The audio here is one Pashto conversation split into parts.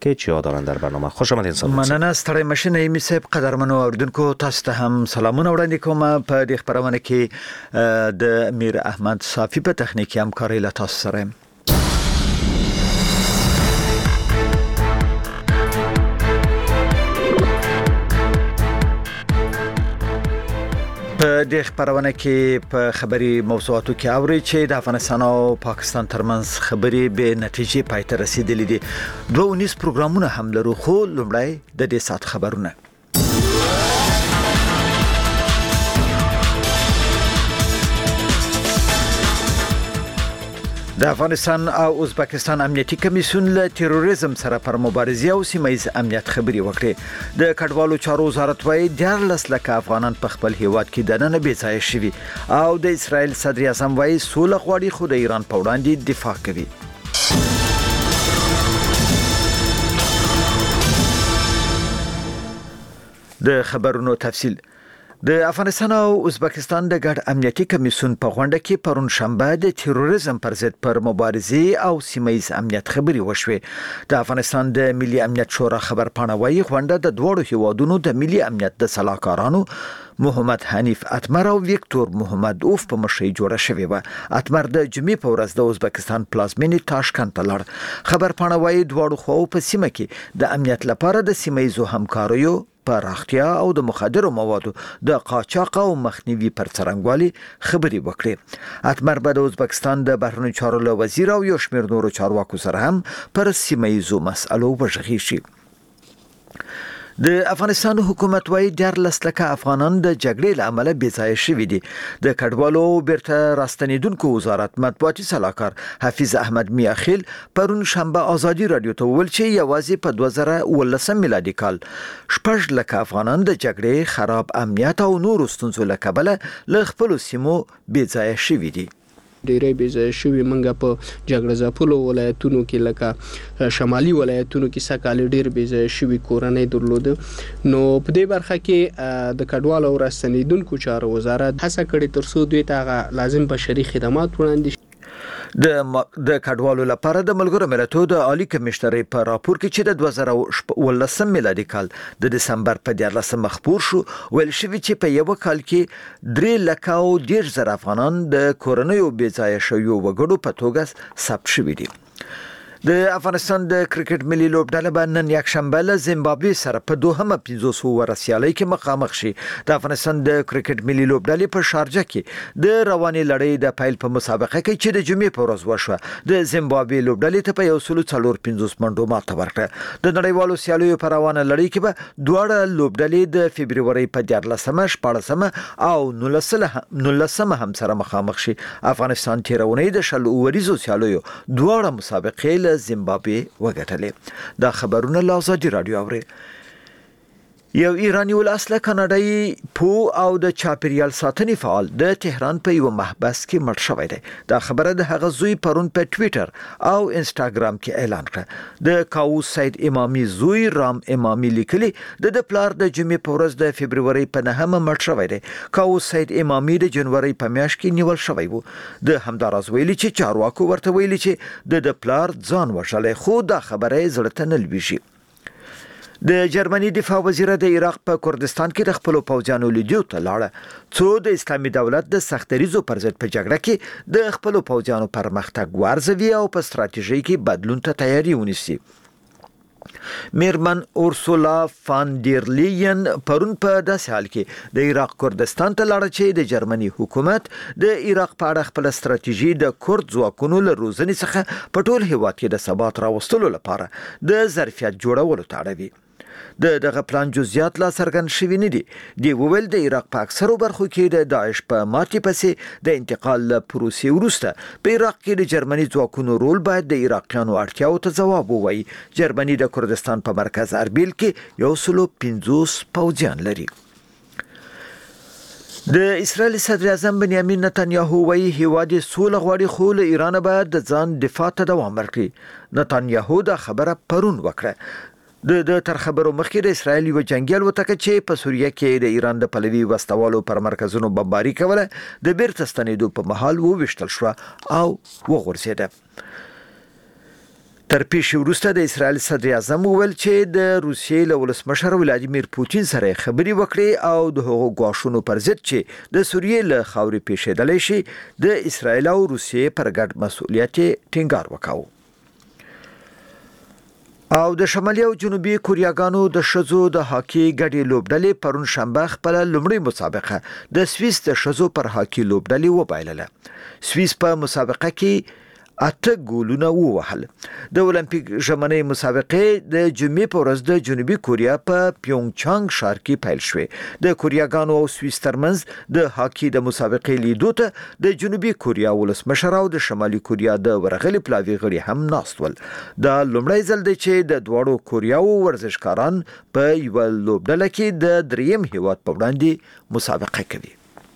که چی دارن در برنامه. خوش آمدید صاحب. مننه ستړی مشین ایمی صاحب. قدرمنو اوریدونکو تاسو ته هم سلامونه وړاندې کوم. په دې خبرونه کې د امیر احمد صافی په تخنیکی همکاري له تاسو سره. په دې خبرونه کې په خبري موضوعاتو کې اوري چې د افغانستان او پاکستان ترمنځ خبري به نتیجې پای ته رسیدلې دي. 2 پروګرامونه هم لرو، خو لومړی د دې سات خبرونه. د افغانستان او ازبکستان امنیتي کمیسیون له تروریزم سره پر مبارزې او سیمایي امنیت خبري وکړي. د کډوالو چارو وزارت وايي 14 لکه افغانان په خپل هیواد کې دننه بې ځای شوي او د اسرائیل صدر اعظم وايي سوله غواړي خو د ایران په وړاندې دفاع کوي. د خبرونو تفصیل. د افغانستان او ازبکستان د ګډ امنیتي کمیسیون په غونډه کې پرون شنبه د تروریزم پر ضد پر مبارزې او سیمایي امنیت خبري وشوه. د افغانستان د ملي امنیت شورا خبرپاڼه وايي غونډه د دوړو هیوادونو د ملي امنیت د صلاحکارانو محمد حنیف اتمر او ویکتور محمد اوف په مشرۍ جوړه شوې و. اتمر د جمعې په ورځ د ازبکستان پلازمینې تاشکند ته لاړ. خبرپاڼه وايي دوړو خواو په سیمه کې د امنیت لپاره د سیمایي همکاریو پراختیا او د مخدرو موادو د قاچاق او مخنیوي پر څرنګوالي خبري وکړي. اتمر به د ازبکستان د بهرنیو چارو له وزیر او یو شمېر نورو چارواکو سره هم پر سیمایي مسألو وغږېږي شي. د افغانستان حکومت وايي 14 لکه افغانان د جګړې له امله بې ځای شوي دي. د کډوالو بیرته راستنیدونکو وزارت مطبوعاتي صلاحکار حفیظ احمد میاخیل پرون شنبه ازادي رادیو ته وویل چې یوازې په 2019 میلادي کال 6 لکه افغانان د جګړې خراب امنیت او نورو ستونزو له کبله له خپل سیمو بې ځای شوي دي. ډېرې بې شوي منګه په جګړه ځپلو ولایتونو کې لکه شمالي ولایتونو کې سکهال ډېر بې شوي کورنۍ درلوده. نو په دې برخه کې د کډوالو او راستنیدونکو چارو وزارت هڅه کړې ترڅو دوی ته لازم بشري خدمات وړاندې شي. د کډوالو لپاره د ملګرو ملتونو د عالی کمشنرۍ په راپور کې چې د 2019 میلادي کال د دسمبر په 14 مخبور شو ویل شوی چې په یو کال کې 3 لکه او 10,000 افغانان د کورنیو بې ځای شویو وګړو په توګه ثبت شوي دي. د افغانستان د کرکټ ملي لوبډله به نن یکشنبه له زیمبابوې سره په دوهمه 500 اوور سیالۍ کې مخامخ شي. د افغانستان د کرکټ ملي لوبډلې په شارجه کې د رواني لړۍ د پیل په مسابقه کې چې د جمعې په ورځ وشوه د زیمبابوې لوبډلې ته په 145 منډو ماته ورکړه. د نړیوالو سیالیو په روانه لړۍ کې به دواړه لوبډلې د فبرवरी په 14 14 او 19 هم سره مخامخ شي. افغانستان تیرونی د شل اوریزو سیالیو دواړه مسابقې زیمبابوې وګټلې. دا خبرونه له ازادي رادیو اوري. یو ایرانی ولاسله کاناډایي پو او د چاپیریال ساتنې فعال د تهران په یو محبس کې مړ شوی دی. دا خبره د هغه زوی پرون په ټوئیټر او انسټاګرام کې اعلان کړه. د کاووس سید امامي زوی رام امامي لیکلي د پلار د جمعې په ورځ د فبرवरी په 9 مړ شوی دی. کاووس سید امامي د جنوري په میاشت کې نیول شوی وو. د همداراز ویلي چې چارواکو ورته ویلي چې د پلار ځان وژلې، خو دا خبره زړه ته نه لويږي. د جرمني دفاع وزیر د عراق په کردستان کې د خپل پوځیانو لیدو ته لاړه څو د اسلامي دولت د سختریزو پر ضد په جګړه کې د خپل پوځیانو پرمختګ ورزوي او په ستراتیژي کې بدلون ته تیاری ونیسي. میرمن اورسولا فان ډیر لیین پرون په داسې حال کې د عراق کردستان ته لاړه چې د جرمني حکومت د عراق په اړه خپل ستراتیژي د کرد ځواکونو له روزنې څخه په ټول هیواد کې د ثبات راوستلو لپاره د ظرفیت جوړولو ته اړوي. دغه پلان جزئیات لا څرګند شوي نه دي. دی وویل د عراق په اکثرو برخو کې د داعش په ماتې پسې د انتقال له پروسې وروسته په عراق کې د جرمني ځواکونو رول باید د عراقیانو اړتیاو ته ځواب ووایي. جرمني د کردستان په مرکز اربیل کې 150 پوځیان لري. د اسرائیل صدر اعظم بنیامین نتانیاهو وايي هیواد سوله غواړي خو له ایران به د ځان دفاع ته دوام ورکړي. نتانیاهو دا خبره پرون وکړه. د تر خبرو مخکې د اسرائیل یو جنگیال وتکه چې په سوریه کې د ایران د پلوي وسوالو پر مرکزونو بمباري کوله د بیرته ستنېدو په محل وویشتل شو او وغورځیده. تر پیښې وروسته د اسرایل صدر اعظم وویل چې د روسیې له ولسمشر ولادیمیر پوتین سره خبرې وکړې او د هغو ګواښونو پر ضد چې د سوریې له خاورې پیښېدلی شي د اسرایل او روسیې پر ګډ مسؤلیت ټینګار وکاو. او د شمالي او جنوبي کوریاګانو د ښځو د هاکي ګډې لوبډلې پرون شنبه خپل لومړی مسابقه د سویس د ښځو پر هاکي لوبډلې وبایلله. سویس په مسابقه کې 8 ګولونه ووهل. د اولمپیک ژمنۍ مسابقې د جمعې په ورځ د جنوبي کوریا په پیونګچانګ ښار کې پیل شوې. د کوریاګانو او سویس ترمنځ د هاکي د مسابقې لیدو ته د جنوبي کوریا ولسمشر او د شمالي کوریا د ورغلي پلاوي غړي هم ناست ول. دا لومړی ځل دی چې د دواړو کوریاو ورزشکاران په یو لوبډله کې د دریم هیواد په وړاندې مسابقه کوي.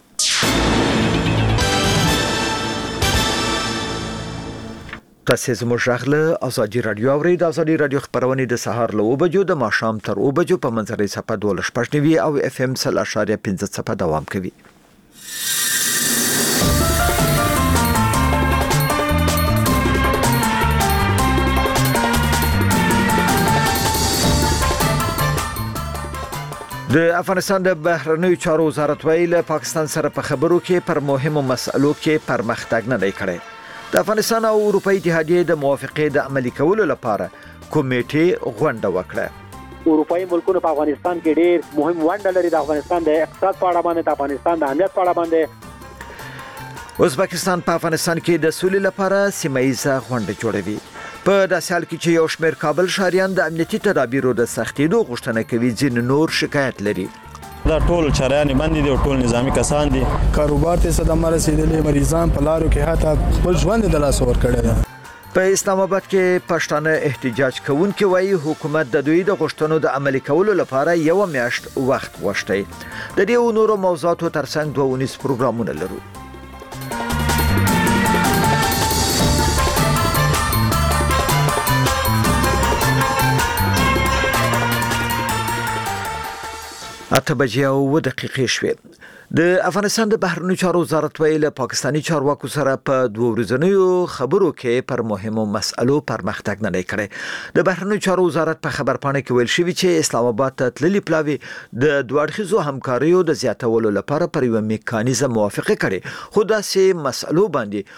تاسو زموږ غږ له ازادي رادیو اورئ. د ازادي رادیو خبرونه د سهار له 9 بجو د ماښام تر 9 بجو په منځري صفه 12.9 او اف ام 0.5 صفه دوام کوي. د افغانستان د بهرنیو چارو وزارت ویل پاکستان سره په خبرو کې پر مهمو مسألو کې پرمختګ نه دی کړی. د افغانستان او اروپאי اتحادیې د موافقې د عملي کولو لپاره کمیټې غونډه وکړه. اروپאי ملکونو په افغانستان کې ډېر مهم ونډه لري. د افغانستان د اقتصاد په اړه باندې، د افغانستان د امنیت په اړه باندې. ازبکستان په افغانستان کې د سولې لپاره سیمه‌ایزه غونډه جوړوي. په داسې حال کې چې یو شمېر کابل ښاریان د امنیتي تدابیرو د سختېدو غوښتنه کوي، ځینې نور شکایت لري. دا ټول چرایان باندې دي او ټول نظامی کسان دي. کاروبار ته صدمه رسیدلې، مریضان په لارو کې حتی خپل ژوند د لاس ور کړی دی. په اسلام آباد کې پښتانه احتجاج کوونکي وایي حکومت د دوی د غوښتنو د عملي کولو لپاره یو میاشت وخت غوښتي. د دې نورو موضوعاتو ترڅنګ 2 پروګرامونه لرو. اته بجې او 2 دقیقې شوې. د افغانستان د بهرنیو چارو وزارت ویل پاکستانی چارواکو سره په 2 ورځنیو خبرو کې پر مهمو مسألو پرمختګ نه دی کړی. د بهرنیو چارو وزارت په خبرپاڼه کې ویل شوی چې اسلام آباد ته تللي پلاوي د دوړخیزو همکاریو د زیاتولو لپاره پر یو میکانیزم موافقه کړي. خو داسې مسألو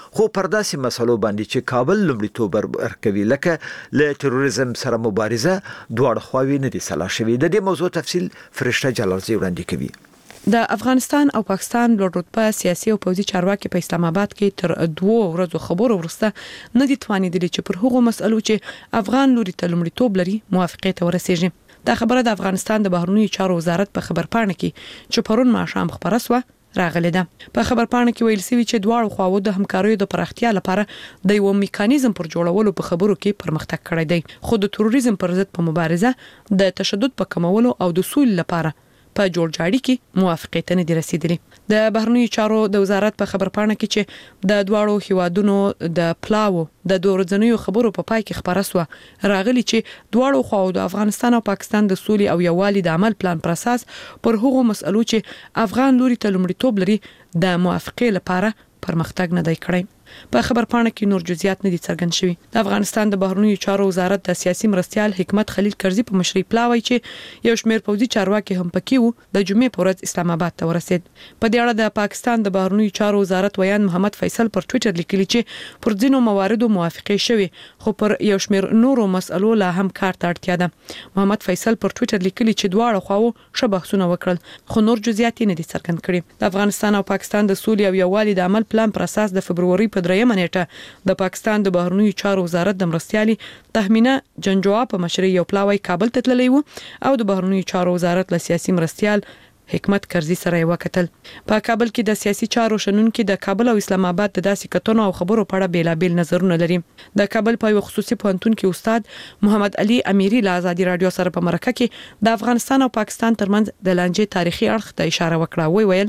باندې چې کابل لومړیتوب ورکوي لکه له تروریزم سره مبارزه دواړه خواوې نه دي سلا شوي. د دې موضوع تفصیل فرشته جلالزی وړاندې کوي. د افغانستان او پاکستان لوړ رتبه سیاسي او پوځي چارواکي په اسلام آباد کې تر 2 ورځو خبرو وروسته نه دي توانیدلي چې پر هغو مسألو چې افغان لوري ته لومړیتوب لري موافقه ته ورسیږي. دا خبره د افغانستان د بهرنیو چارو وزارت په خبرپاڼه کې چې پرون ماښام خبره سوه راغلی ده. په خبرپاڼه کې ویل شوی چې دواړو خواوو د همکاریو د پراختیا لپاره د یو میکانیزم پر جوړولو په خبرو کې پرمختګ کړی دی. خو د تروریزم پر ضد په مبارزه د تشدد په کمولو او د سولې لپاره په جوړجاړي کې موافقه ته نه دي رسیدلي. د بهرنیو چارو د وزارت په خبرپاڼه کې چې د دواړو هیوادونو د پلاو د 2 ورځنیو خبرو په پای کې خبره سوه راغلی چې دواړو خواوو د افغانستان او پاکستان د سولې او یووالي د عمل پلان پر اساس پر هغو مسألو چې افغان لوري ته لومړیتوب لري د موافقه لپاره پرمختګ نه دی کړی. په خبرپاڼه کې نور جزئیات نه دي څرګند شوي. د افغانستان د بهرنیو چارو وزارت د سیاسي مرستيال حکمت خلیل کرزي په مشرۍ پلاوی چې یو شمېر پوځي چارواکي هم پکې وو د جمعې په ورځ اسلام آباد ته ورسید. په دې اړه د پاکستان د بهرنیو چارو وزارت ویان محمد فیصل پر ټوئیټر لیکلی چې پر ځینو مواردو موافقه شوه خو پر یو شمېر نورو مسألو لا هم کار ته اړتیا ده. محمد فیصل پر ټوئیټر لیکلی چې دواړه خواو ښه بحثونه وکړل خو نور جزئیات نه دي څرګند کړي. د افغانستان او پاکستان د سولې او یووالي د عمل پلان پر اساس د فبرवरी په 3 نیټه د پاکستان د بهرنیو چارو وزارت د مرستيالي تهمینه جنجوا په مشرۍ یو پلاوی کابل ته تللی وو او د بهرنیو چارو وزارت له سیاسي مرستيال حکمت کرزي سره یو کتل. په کابل کې د سیاسي چارو شنونکو د کابل او اسلام آباد د داسې کتنو او خبرو په اړه بیلابیل نظرونه لري. د کابل په یو خصوصي پوهنتون کې استاد محمد علي اميري له ازادي رادیو سره په مرکه کې د افغانستان او پاکستان ترمنځ د لانجې تاریخي اړخ ته اشاره وکړه. ویل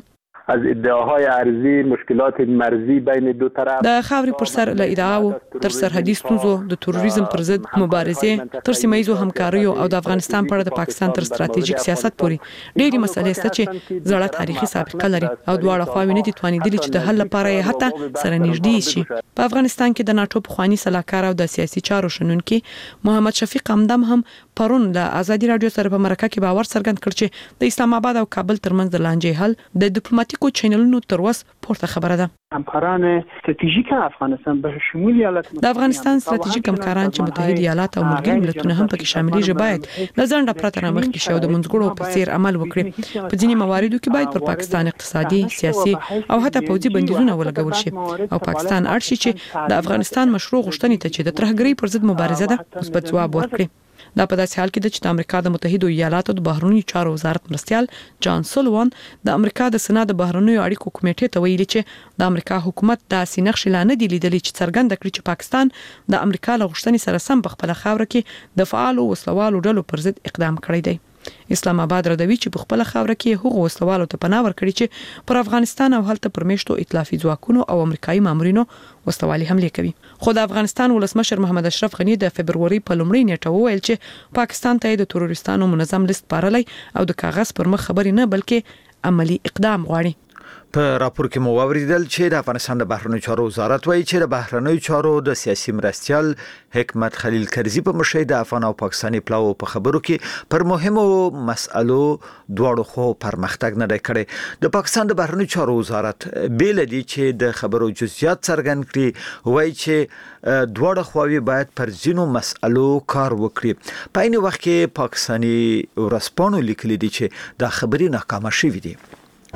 از ادعاهای ارزی مشکلات مرزی بین دو طرف د خاورې پر سر له ادعاو تر سرحدي ستونزو د تروریزم پر ضد مبارزې تر سیمه ییزو همکاریو او د افغانستان په اړه د پاکستان تر ستراتیژیک سیاست پورې ډېری مسلې شته چې زړه تاریخي سابقه لري او دواړه خواوې نه دي توانیدلي چې د حل لپاره یې حتی سره نږدې شي. په افغانستان کې د ناتو پخوانی سلاکار او د سیاسي چارو شنونکي محمد شفیق همدم هم پرون د ازادي رادیو سره په مرکه کې باور څرګند کړ چې د اسلام آباد او کابل ترمنځ د لانجې حل د ډیپلوماټیکو چینلونو تر وسه پورته خبره ده. همکاران استراتیژیک افغانستان به شمول ایالات د افغانستان استراتیژیک همکاران چې متحده ایالات او ملګري ملتونه هم پکې شاملېږي باید د ځنډه پرته رامخکې شي او د منځګړو په څیر عمل وکړي. په ځینې مواردو کې باید پر پاکستان اقتصادي، سیاسي او حتی پوځي بندیزونه ولګول شي او پاکستان اړ شي چې د افغانستان مشروع غوښتنې ته چې د ترهګرۍ پر ضد مبارزه ده مثبت ځواب ورکړي. دا په داسې حال کې ده چې د امریکا د متحده ایالاتو د بهرنیو چارو وزارت مرستیال جان سولوان د امریکا د سنا د بهرنیو اړیکو کمیټې ته ویلي چې د امریکا حکومت داسې نقش لا نه دی لیدلی چې څرګنده کړي چې پاکستان د امریکا له غوښتنې سره سم په خپله خاوره کې د فعالو وسلوالو ډلو پر ضد اقدام کړی دی. اسلام آباد ردوي چې په خپل خاوره کې هغو وسلوالو ته پناه ورکړي چې پر افغانستان او هلته پر میشتو ائتلافي ځواکونو او امریکایي مامورینو وسلوالي حمله کوي. خو د افغانستان ولسمشر محمد اشرف غنی د فبروري په لومړۍ نیټه وویل چې پاکستان ته د تروریستانو منظم لیست پارلی او د کاغذ پر مخ خبرې نه بلکې عملی اقدام غواړي. په راپور کې مو واوریدل چې د افغانستان د بهرنیو چارو وزارت وایي چې د بهرنیو چارو د سیاسي مرستیال حکمت خلیل کرزي په مشرۍ د افغان او پاکستاني پلاو په خبرو کې پر مهمو مسألو دواړو خو پرمختګ نه دی کړی. د پاکستان د بهرنیو چارو وزارت بیل دی چې د خبرو جزئیات څرګند کړي، وایي چې دواړه خواوې باید پر ځینو مسألو کار وکړي. په عین وخت کې پاکستاني ورځپاڼو لیکلي دي چې دا خبرې ناکامه شوې دي.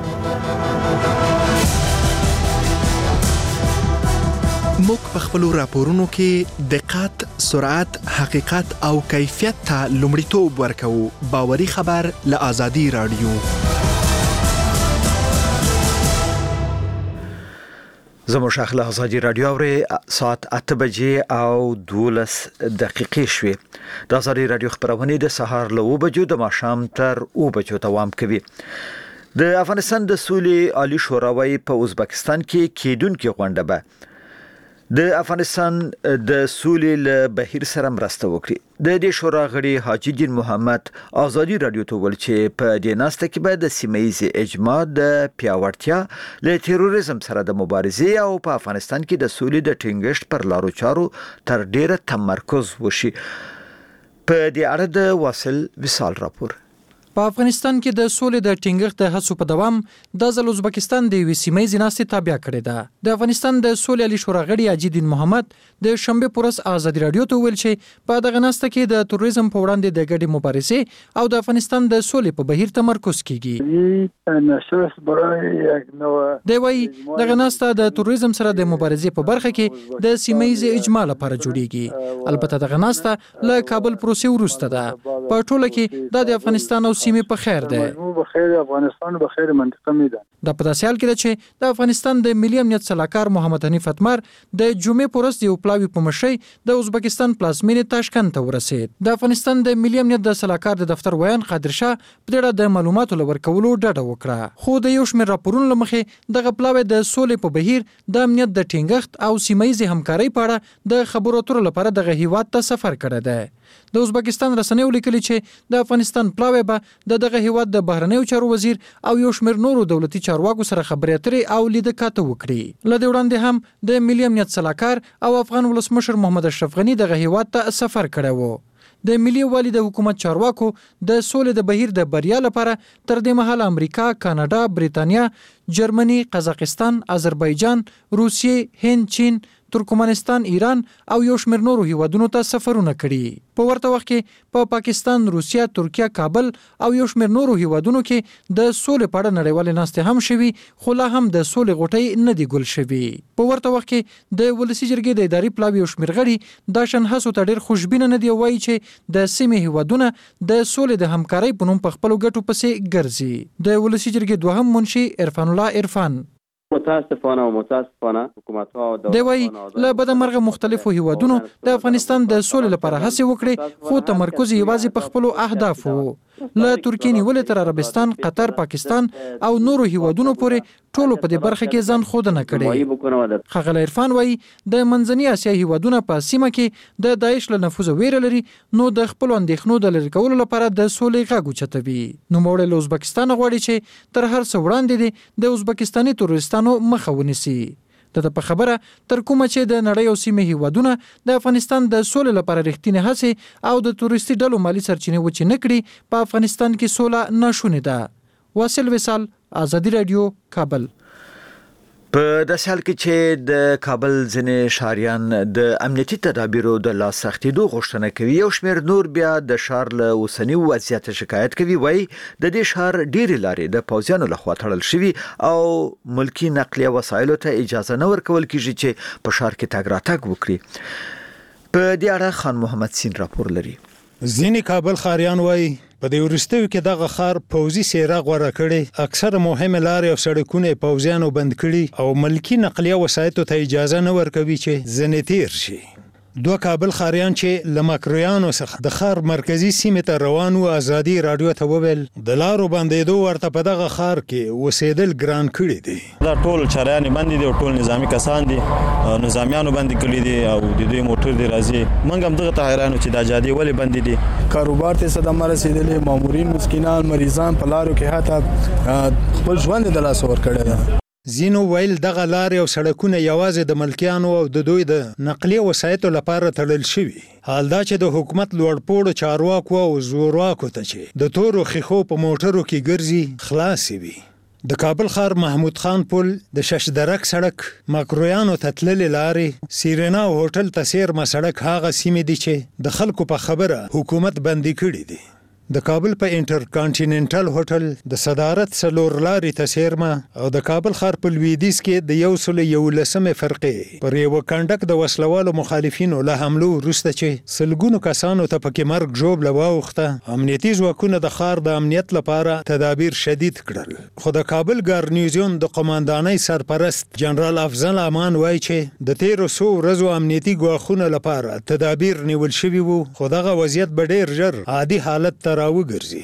موږ په خپل راپورونو کې دقت، سرعت، حقیقت او کیفیت ته لومړیتوب ورکوو. باوري خبر له ازادي رادیو. زموږ اخلاق ازادي رادیو اوري ساعت 8 بجې او 12 دقیقې شوې. د ازادي رادیو خبرونه د سهار له 9 بجو د ماښام تر 9 بجو دوام کوي. د افغانستان د سولې عالی شوراوی په ازبکستان کې کېدونکې غونډه به د افغانستان د سولې له بهیر سره مرسته وکړي. د دې شورا غړي حاجی دین محمد ازادي رادیو ته ویل چې په دې ناسته کې به د سیمه ییز اجماع د پیاوړتیا له تروریزم سره د مبارزې او په افغانستان کې د سولې د ټینګښت پر لارو چارو تر ډیره تمرکز وشي. په دې اړه د واصل وصال راپور. په افغانستان کې د سولې د ټینګښت د هڅو په دوام د ځل ازبکستان د یوې سیمه ییزې ناستې تابع کړې ده. د افغانستان د سولې عالی شورا غړي حاجی دین محمد د شنبه پر ورځ ازادي رادیو ته ویل چې په دغه ناسته کې د تروریزم په وړاندې د ګډې مبارزې او د افغانستان د سولې په بهیر تمرکز کیږي. دی وايي دغه ناسته د تروریزم سره د مبارزې په برخه کې د سیمه ییزې اجماع لپاره جوړیږي. البته دغه ناسته له کابل پروسې وروسته ده. په ټوله کې د افغانستان او سیمه په خیر ده. افغانستان په خیر منطقه می ده. د په داسې حال کې ده چې د افغانستان د ملي امنیت سلاکار محمد حنیف اتمر د جمعې پر ورځ یو پلاوی په مشرۍ د ازبکستان پلازمینې تاشکند ته ورسید. د افغانستان د ملي امنیت د سلاکار د دفتر ویان قادر شاه په اړه د معلوماتو لورکولو ډډه وکړه. خو د یو شمېر راپورونو لمخې دغه پلاوی د سولې په بهیر د امنیت د ټینګښت او سیمه ییزې همکارۍ په اړه د خبرو اترو لپاره دغه هیواد ته سفر کړی دی. د ازبکستان رسنیو لیکلي چې د افغانستان پلاوی به دغه هیواد د بهرنیو چارو وزیر او یو شمېر نورو دولتي چارواکو سره خبرې اترې او لیده کاته وکړي. له دې وړاندې هم د ملي امنیت سلاکار او افغان ولسمشر محمد اشرف غنی دغه هیواد ته سفر کړی و. د ملي والي د حکومت چارواکو د سولې د بهیر د بریا لپاره تر دې مهاله امریکا، کاناډا، بریتانیا، جرمني، قزاقستان، آذربایجان، روسیې، هند، چین، ترکمنستان، ایران او یو شمېر نورو هیوادونو ته سفرونه کړي. په ورته وخت کې په پاکستان، روسیا، ترکیه، کابل او یو شمېر نورو هیوادونو کې د سولې په اړه نړیوالې ناستې هم شوي، خو لا هم د سولې غوټۍ نه دي ګل شوي. په ورته وخت کې د ولسي جرګې د اداري پلاوي یو شمېر غړي دا شان هڅو ته ډېر خوشبینه نه دي، وایي چې د سیمې هیوادونه د سولې د همکارۍ په نوم په خپلو ګټو پسې ګرځي. د ولسي جرګې دوهم منشي عرفان الله عرفان متاسفانه حکومت‌ها دی وايي له بدمرغه مختلفو هیوادونو د افغانستان د سولې لپاره هڅې وکړي، خو تمرکز یوازې په خپلو اهدافو. له ترکیې نیولې تر عربستان، قطر، پاکستان او نورو هیوادونو پورې ټولو په دې برخه کې ځان ښودنه کړې. ښاغلی عرفان وایي د منځنۍ اسیا هیوادونه په سیمه کې د داعش له نفوذه ویره لري، نو د خپلو اندېښنو د لرې کولو لپاره د سولې غږ اوچتوي. نوموړی له ازبکستان غواړي چې تر هر څه وړاندې دي د ازبکستاني تروریستانو مخه ونیسي. د په خبره تر کومه چې د نړۍ او سیمې هیوادونه د افغانستان د سولې لپاره رښتینې هڅې او د تروریستي ډلو مالی سرچینې وچې نه کړي، په افغانستان کې سوله ناشونې ده. واصل وصال، آزادي رادیو، کابل. په داسې حال کې چې د کابل ځینې ښاریان د امنیتي تدابیرو د لاسرسي غوښتنه کوي، یو شمېر نور بیا د ښار له اوسني وضعیت شکایت کوي. وایي د دې ښار ډېرې لارې د پوځیانو لخوا تړل شوي او ملکی نقلیه وسایلو ته اجازه نه ورکول کیږي چې په ښار کې تګ راتګ وکړي. په دې اړه خان محمد سین راپور لري. ځینې کابل ښاریان وایي په دې وروستیو کې دغه ښار پوځي څېره غوره کړې، اکثره مهمه لارې او سړکونه پوځیانو بند کړي او ملکی نقلیه وسایطو ته اجازه نه ورکوي چې ځنې تیر شي. دوه کابل ښاریان چې له مکرویانو څخه د ښار مرکزی سیمې ته روان وو ازادي رادیو ته وویل د لارو بندېدو ورته په دغه ښار کې اوسېدل ګران کړي دي. دا ټول چرایان باندې دي او ټول نظامی کسان دي، نظامیانو باندې کړي دي او د دوی موټر دی راځي. موږ هم دغه ته حیران چې دا جادي ولې بندې دي. کاروبار ته صدمه رسیدلې، مامورین، مسکینان، مریضان په لارو کې حتی خپل ژوند د لاسه ورکړی ده. زینو ویل دغه لارې او سړکونه یوازې د ملکیانو او د دوی د نقلیه وسایطو لپاره تړل شوي. حال دا چې د حکومت لوړپوړو چارواکو او زورواکو ته چې د تورو خیخو په موټرو کې ګرځي خلاصې وي. د کابل ښار محمود خان پل، د ششدرک سړک، مکرویانو ته تللې لارې، سیرینا او هوټل ته څیرمه سړک هغه سیمې دي چې د خلکو په خبره حکومت بندي کړي دي. د کابل په انټر کانټیننټل هوټل د صدارت څلور لارې ته څیرمه او د کابل ښار په لویدیځ کې د 111 فرقې پر یو کنډک د وسلوالو مخالفینو له حملو وروسته چې سلګونو کسانو ته پکې مرګ ژوبله واوښته، امنیتي ځواکونه د ښار د امنیت لپاره تدابیر شدید کړل. خو د کابل ګارنیزیون د قماندانۍ سرپرست جنرال افضل امان وایي چې د تیرو څو ورځو امنیتي ګواښونو لپاره تدابیر نیول شوي وو، خو دغه وضعیت به ډیر ژر عادي حالت ته راوګرځي.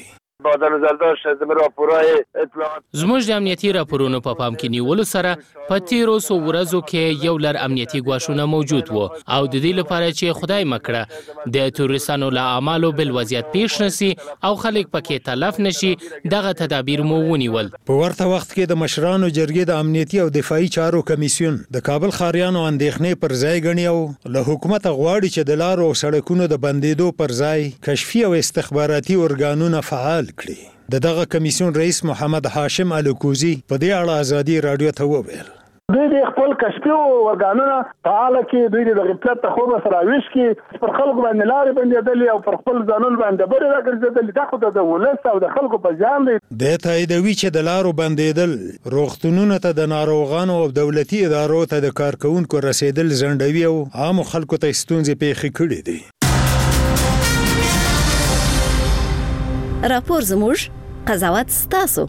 زموږ د امنیتي راپورونو په پام کې نیولو سره په تیرو څو ورځو کې یو لړ امنیتي ګواښونه موجود وو او د دې لپاره چې خدای مکړه د تروریستانو له اعمالو بل وضعیت پیښ نشي او خلک پکې تلف نشي، دغه تدابیر مو ونیول. په ورته وخت کې د مشرانو جرګې د امنیتي او دفاعي چارو کمیسیون د کابل ښاریانو اندېښنې پر ځای ګڼي او له حکومت غواړي چې د لارو او سړکونو د بندېدو پر ځای کشفي او استخباراتي ارګانونه فعال کړي. دغه کمیسیون رئیس محمد هاشم الکوزی په دې اړه ازادي رادیو ته وویل دوی د خپل کشفي ارګانونه فعال کړي، دوی د غفلت ته خوب سره ویش کړي، پر خلکو باندې لارې بندېدلې او پر خپل ځانونو باندې برې راګرځېدلې. دا خو د ولس او د خلکو په ځان دی. د تاییدوي چې د لارو بندېدل روغتونونو ته د ناروغانو او دولتي ادارو ته د کارکونکو رسیدل ځنډوي او عامو خلکو ته ستونزې پیښې کړي دي. راپور زموږ، قضاوت ستاسو.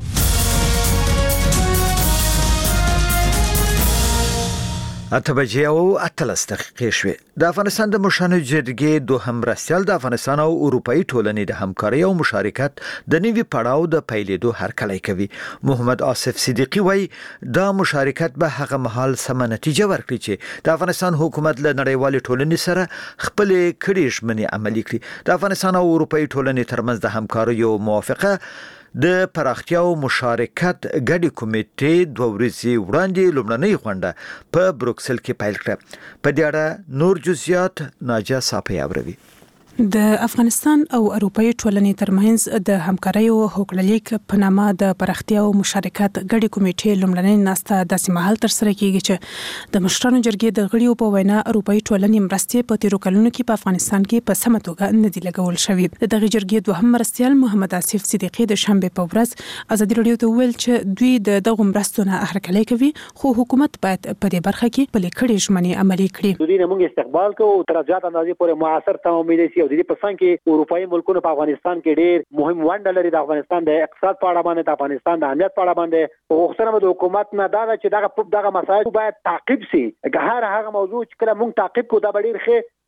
اته بجې او 18 دقیقې شوې. د افغانستان د مشرانو جرګې دوهم مرستیال د افغانستان او اروپאי ټولنې د همکارۍ او مشارکت د نوي پړاو د پیلېدو هرکلی کوي. محمد آصف صدیقی وایي دا مشارکت به هغه مهال سم نتیجه ورکړي چې د افغانستان حکومت له نړیوالې ټولنې سره خپل کړي ژمنې عملي کړي. د افغانستان او اروپאי ټولنې ترمنځ د همکاریو موافقه د پراختیا او مشارکت ګډي کمیټې 2 ورځې وړاندې لومړنۍ غونډه په بروکسل کې پیل کړه. په دې اړه نور جزئیات ناجا صافی اوروي. د افغانستان او اروپאי ټولنې ترمنځ د همکارۍ او هوکړلیک په نامه د پراختیا او مشارکت ګډي کمیټې لومړنۍ ناسته داسې مهال تر سره کیږي چې د مشرانو جرګې د غړیو په وینا اروپאי ټولنې مرستې په تیرو کلونو کې په افغانستان کې په سمه توګه نه دي لګول شوې. د جرګې دوهم مرستیال محمد آصف صدیقی د شنبه په ورځ ازادي رادیو ته ویل چې دوی د دغه مرستو نه هرکلی کوي، خو حکومت باید په دې برخه کې بلې کړي ژمنې عملي کړي. دوی نه موږ استقبال کوو تر ځات اندازې پورې معاصر تمامېدي او د دې په څنګ کې اروپאי ملکونو په افغانستان کې ډېر مهم ونډه لري. د افغانستان د اقتصاد په اړه باندې، د افغانستان د امنیت په اړه باندې غوښتنه د حکومت نه دا چې دغه مسایل باید تعقیب شي. که هر هغه موضوع چې کله موږ تعقیب کوو دا ډېر ښه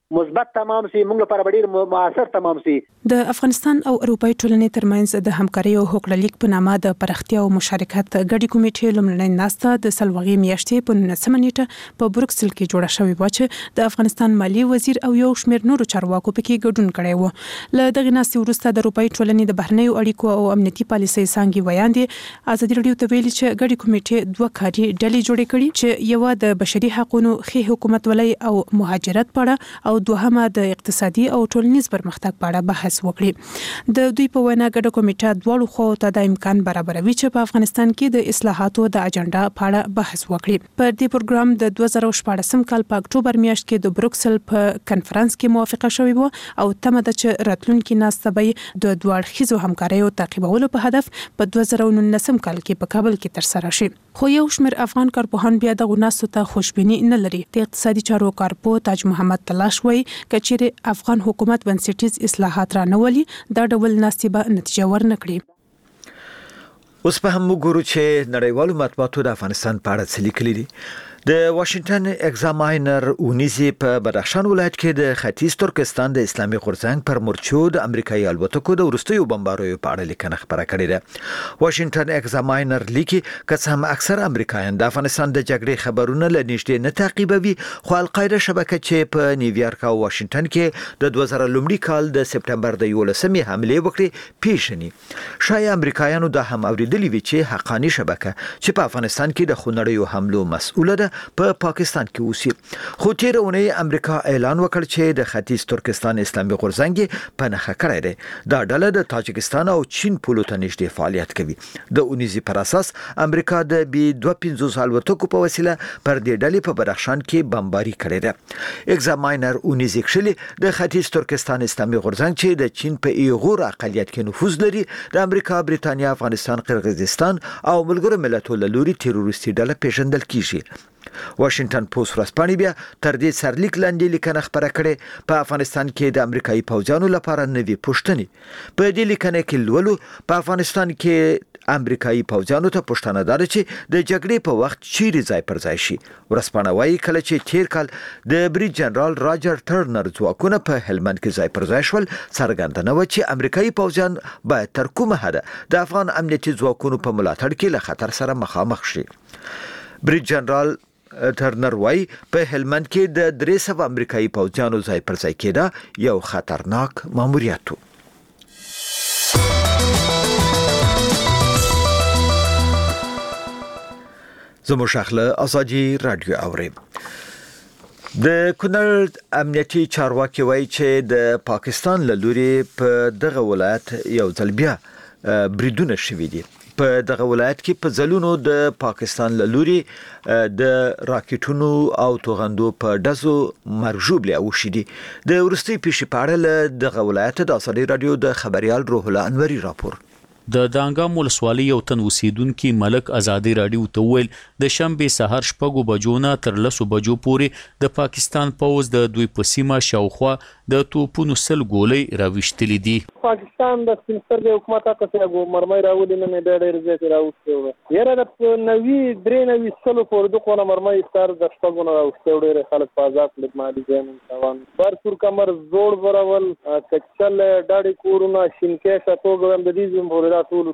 مثبت تمام سي موږ لپاره ډیر موثر تمام سي. د افغانستان او اروپאי ټولنې ترمنځ د همکارۍ او هوکړلیک په نامه د پراختیا او مشارکت ګډي کمیټې لومړنۍ ناسته د سلوغي میاشتې په 19 نیټه په بروکسل کې جوړه شوې و چې د افغانستان مالی وزیر او یو شمېر نورو چارواکو پکې ګډون کړی و. له دغه ناستې وروسته د اروپאי ټولنې د بهرنیو اړیکو او امنیتي پالیسۍ څانګې ویاندې ازادي راډیو ته ویلي چې ګډي کمیټې دوه کاري ډلې جوړې کړي چې یو د بشري حقوقو ښه حکومت ولای او مهاجرت په اړه او دوهمه د اقتصادي او ټولنیز پرمختګ په اړه بحث وکړي. د دوی په وینا ګډه کمیټه دواړو خواو ته د امکان برابروي چې په افغانستان کې د اصلاحاتو د اجنډا په اړه بحث وکړي. په دې پروګرام د 2014 کال په اکتوبر میاشت کې د بروکسل په کنفرانس کې موافقه شوې و او تمه ده چې راتلونکي ناسته به د دوه اړخیزو همکاریو تعقیبولو په هدف په 2019 کال کې په کابل کې ترسره شي. خو یو شمېر افغان کارپوهان بیا د ناستو ته خوشبیني نه لري. د اقتصادي چارو کارپو تاج محمد تلاش وایي چې افغان حکومت بنسټیز اصلاحات را نولي دا ډول ناستې به نتیجه ورنه کړي. اوس په هم وګورو چې نړیوالو مطبوعاتو د افغانستان په اړه څه لیکلي دي. د واشنگټن اگزاماینر اونیزي په بدخشان ولایت کې د ختیځ ترکستان د اسلامي غورځنګ پر مورچو د امریکایي الوتکو د وروستیو بمباریو په اړه لیکنه خبره کړې ده. واشنگټن اگزاماینر لیکي که څه هم اکثر امریکایان د افغانستان د جګړې خبرونه له نږدې نه تعقیبوي خو القاعده شبکه چې په نیویارک او واشنگټن کې د 2000 کال د سپټمبر د 11مې حمله وکړې پیښني شای امریکایانو د هم اوریدلې وی چې حقانی شبکه چې په افغانستان کې د خونړیو حملو مسؤله ده په پاکستان کې اوسي. خو تیر اونۍ امریکا اعلان وکړ چې د ختیځ ترکستان اسلامي غورځنګ په نخښه کړی دی. دا ډله د تاجکستان او چین پولو ته نږدې فعالیت کوي. د اونیزي پر اساس امریکا د بي 250 الوتکو په وسیله پر دې ډلې په بدخشان کې بمباري کړې ده. اگزاماینر اونیزي کښلي د ختیځ ترکستان اسلامي غورځنګ چې د چین په ایغور اقلیت کې نفوذ لري د امریکا، بریتانیا، افغانستان، قرغیزستان او ملګرو ملتونو له لوري تروریستي ډله پیژندل کیږي. واشنگټن پوسټ ورځپاڼې بیا تر دې سرلیک لاندې لیکنه خبره کړې په افغانستان کې د امریکایي پوځیانو لپاره نوې پوښتنې. په دې لیکنه کې لولو په افغانستان کې امریکایي پوځیانو ته پوښتنه ده چې د جګړې په وخت چیرې ځای پر ځای شي. ورځپاڼه وايي کله چې تیر کال د بریټ جنرال راجر ټرنر ځواکونه په هلمند کې ځای پر ځای شول څرګندونه و چې امریکایي پوځیان باید تر کومه حده د افغان امنیتي ځواکونو په ملاتړ کې له خطر سره مخامخ شي. بریټ جنرال ټرنر وايي په هلمند کې د 300 امریکایي پوځیانو ځای پر ځای کېده یو خطرناک ماموریت و. زموږ شخله ازادي رادیو اوري. د کونړ امنیتي چارواکي وایي چې د پاکستان له لوري په دغه ولایت یو ځل بیا بریدونه شوي دي. په دغه ولایت کې په ځلونو د پاکستان له لوري د راکټونو او توغندو په ډزو مرګ ژوبلې وشي دي. د ورستي پیښې په اړه له دغه ولایت د ازادي رادیو د خبريال روح الله انوري راپور. د دانګام ولسوالۍ یو تن اوسیدونکي ملک ازادي رادیو ته ویل د شنبه سحر 6 بجو نه تر 10 بجو پورې د پاکستان پوز د دوی په سیمه شاوخوا د توپونو سل ګولۍ راوښتلې دي. پاکستان د سپینسترګ حکومت هغه څنګه مرمۍ راولې نه ډېر زیات راوښته یاره د نوي درې نوي سلو پر دغه مرمۍ ستار د شپږونو راوښته ډېر خلک په آزاد پلیټ مالي ځین توان بار سور کمر زوړ برول کچل ډاډي کورونه شینکې شاتوګم د دې زموږ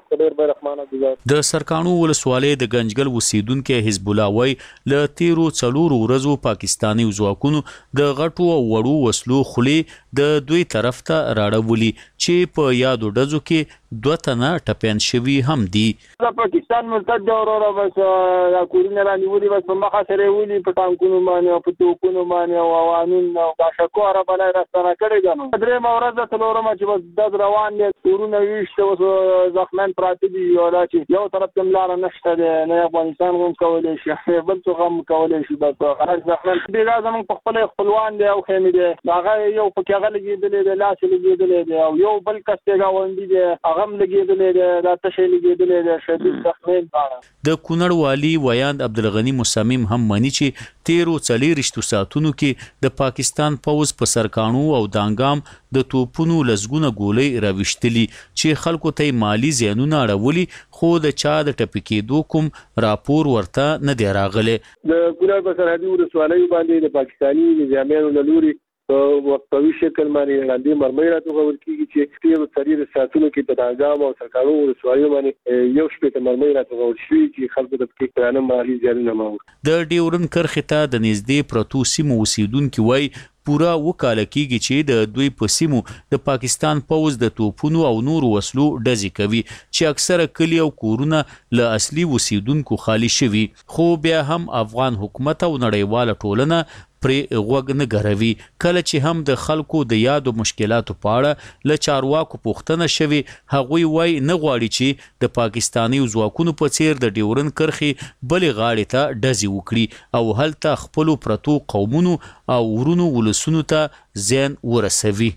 د سرکانو ولسوالۍ د گنجګل اوسیدونکو حزب الله وای له تیرو څلورو ورځو پاکستاني ځواکونو د غټو او وړو وسلو خولي د دوی طرف ته راړولي چې په یادو ډزو کې دوه تنه ټپيان شوي هم دي. د پاکستان مرتد اورورا بس یا کورونه رانیولي بس په مخه سره ویلي په ټانکونو باندې او په توپونو باندې او عوامین او باشکو عرب علی راستنه کړی غنو درې مورز د تلورم چې بس د روان دي کورونه ویشته زخمان پراته دي ولکه یو طرف ته لار نشته نه افغانستان هم کولای شي بل څه هم کولای شي د خارج زخمان دي لازم په خپل خپلوان دي او خېمې دي هغه یو پکې هغه لګیدلې د لاس لګیدلې دي او یو بل کس ته غونډي دي هغه لګیدلې دي دا تشه لګیدلې دي شدید زخمین پاره. د کونړ والی ویاند عبدالغنی مصمم هم مانی چې 13 ساعتونو کې د پاکستان پوز په سرکانو او دانګام د توپونو لزګونه ګولۍ راوښتلي چې خلکو ته مالی زیانونه اړولي خو د چا د ټپکېدو کوم راپور ورته نه دی راغلی. د کونړ په سرحدي ولسوالۍ باندې د پاکستاني نظامیانو له لوري وقتوي شکل باندې لاندې مرمۍ راټوکول کیږي چې تیر سریر ساتونکو کې د انجام او سرکارو رسوایي باندې یو شپه مرمۍ راټوکول شي چې خلکو د پکې کړنه مالي زیانونه ماوه. د ډیورن کرښې ته د نږدې پرتو سیمو اوسیدونکو وای پورا وکاله کیږي چې د دوی په سیمو د پاکستان پوز د توپونو او نورو وسلو ډزې کوي چې اکثره کلی او کورونه له اصلي اوسیدونکو خالی شوي، خو بیا هم افغان حکومت او نړیواله ټولنه پرې غوږ نه ګروي. کله چې هم د خلکو د یادو مشکلاتو په اړه له چارواکو پوښتنه شوي، هغوی وای نه غواړي چې د پاکستاني ځواکونو په څیر د ډیورن کرښې بلې غاړې ته ډزې وکړي او هلته خپلو پرتو قومونو او ورونو ولسونو ته زیان ورسوي.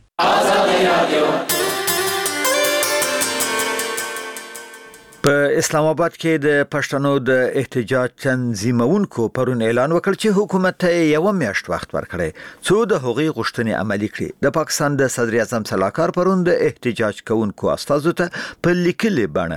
په اسلام آباد کې د پښتنو د احتجاج تنظیمونکو پرون اعلان وکړ چې حکومت ته یو میاشت وخت ورکړي څو د هغې غوښتنې عملي کړي. د پاکستان د صدر اعظم سلاکار پرون د احتجاج کوونکو استازو ته په لیکلي بڼه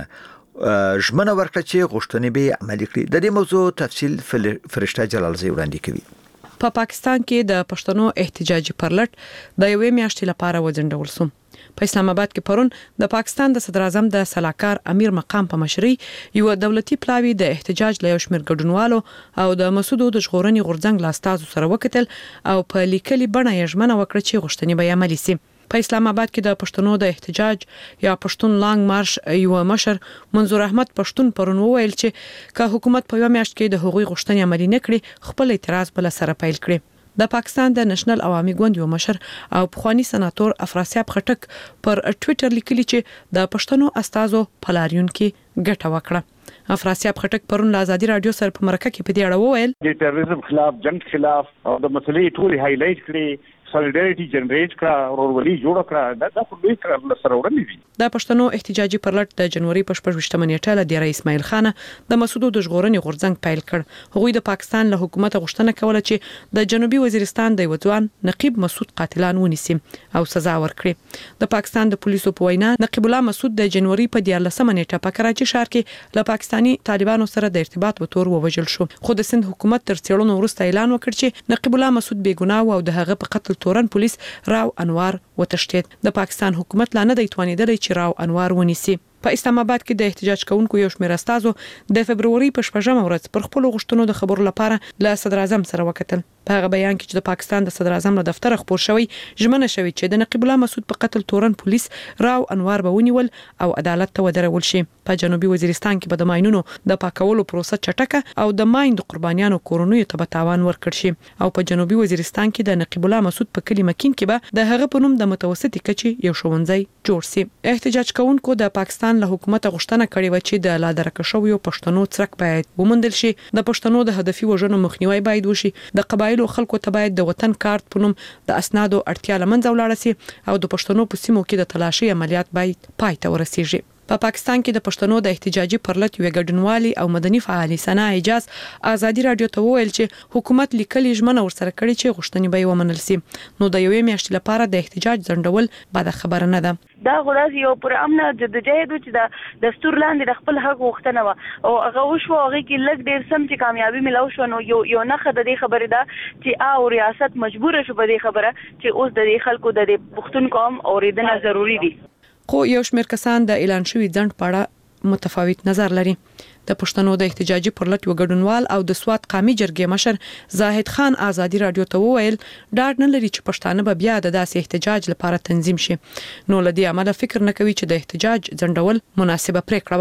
ژمنه ورکړه چې غوښتنې به عملي کړي. د دې موضوع تفصیل فرشته جلالزی وړاندې کوي. په پاکستان کې د پښتنو احتجاجي پرلټ د یوې میاشتې لپاره وځنډول شو. په اسلام آباد کې پرون د پاکستان د صدر اعظم د سلاکار امیر مقام په مشرۍ یو دولتي پلاوی د احتجاج له شمیر ګډونوالو او د مسعود د ژغورنې غورځنګ لاستازو سره وکتل او په لیکلي بڼه یې ژمنه وکړه چې غوښتنې به عملي شي. په اسلام آباد کې د پښتنو د احتجاج یا پښتون لانګ مارش یو مشر منظور احمد پښتون پرون وویل چې که حکومت په یو میاشت کې د هغوی غوښتنې عملي نه کړي خپل اعتراض بل سره پیل کړي. د پاکستان د نېشنل عوامي ګوند یو مشر او پخوانی سناتور افراسیاب خټک پر ټوئیټر لیکلی چې د پښتنو استازو پلاریون کې ګټه وکړه. افراسیاب خټک پرون له آزادي رادیو سره په مرکه کې په دې اړه وویل د تروریزم خلاف جنگ خلاف او د مسلې ټول هایلایټ کړي، سولیډریټي جنریټ کړه، ورورولي جوړ کړه. دا په لوی کار سره وړاندې دي. د پښتنو احتجاجي پرلټ د جنوري په 28 نیټه له ډیر اسماعیل خان د مسعود د ژغورنې غورځنګ پیل کړ. هغوی د پاکستان له حکومت غوښتنه کوله چې د جنوبي وزیرستان د وځوان نقیب مسعود قاتلان ونیسي او سزا ورکړي. د پاکستان د پولیسو په وینا نقیب الله مسعود د جنوري په 14 نیټه په کراچي ښار کې له پاکستاني طالبانو سره د ارتباط په تور ووجل شو، خو د سند حکومت تر څېړنو وروسته اعلان وکړ چې نقیب الله مسعود بې ګناه او د هغه په قتل تورن پولیس راو انوار وتښتید. د پاکستان حکومت لا نه دی توانیدلی چې راو انوار ونیسي. په اسلام آباد کې د احتجاج کوونکو یو شمېر استازو د فبروري په 14مه ورځ پر خپل غوښتنو د خبرو لپاره له صدر اعظم سره وکتل. په هغه بیان کې چې د پاکستان د صدر اعظم له دفتر خبر شوی ژمنه شوی چې د نقیب الله مسعود په قتل تورن پولیس راو انوار به ونیول او عدالت ته ودرول شي. په جنوبي وزیرستان کې به د ماینونو د پاکولو پروسه چټکه او د ماین د قربانیانو کورونو ته به تاوان ورکړ شي. او په جنوبي وزیرستان کې د نقیب الله مسعود په کلی مکین کې به د هغه په نوم د متوسطې کچې یو ښوونځی جوړ شي. احتجاج کوونکو د پاکستان له حکومت غوښتنه کړې و چې د لادرکه شویو پښتنو څرک باید ومندل شي، د پښتنو د هدفي وژنو مخنیوي باید وشي، د قبایلو خلکو ته باید د وطن کارت په نوم د اسنادو اړتیا لمنځه ولاړه سي او د پښتنو په سیمو کې د تلاشي عملیات باید پای ته ورسیږي. په پاکستان کې د پښتنو د احتجاجي پرلط یو ګډونوالي او مدني فعالي سنا اجاز آزادي رادیو ته وویل چې حکومت لیکلي ژمنه ورسره کړې چې غوښتنې به ومنل شي. نو د یوې میاشتې لپاره د احتجاج ځنډول بده خبره نه ده. دا غواړي یو پر امنه جدوجہد چې د دستور لاندې د خپل حق غوښتنه و او هغه وشو، هغه کې لږ ډیر سم چې کامیابی ملو شو. نو یو نه خد دې خبره ده چې او ریاست مجبور شو په دې خبره چې اوس د خلکو د پښتون قوم اوریدنه ضروری دي. خو یو شمېر کسان د اعلان شوی ځنډ په اړه متفاوت نظر لري. د پښتنو د احتجاجي پرلط یو ګډونوال او د سوات قامي جرګې مشر زاهد خان آزادي رادیو ته وویل ډاډ نه لري چې پښتانه به بیا د داسې احتجاج لپاره تنظیم شي. نو لدی عمله فکر نه کوي چې د احتجاج ځنډول مناسبه پریکړه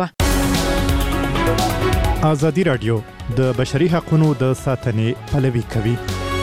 وه. آزادي رادیو د بشري حقوقو د ساتنې پلوي کوي.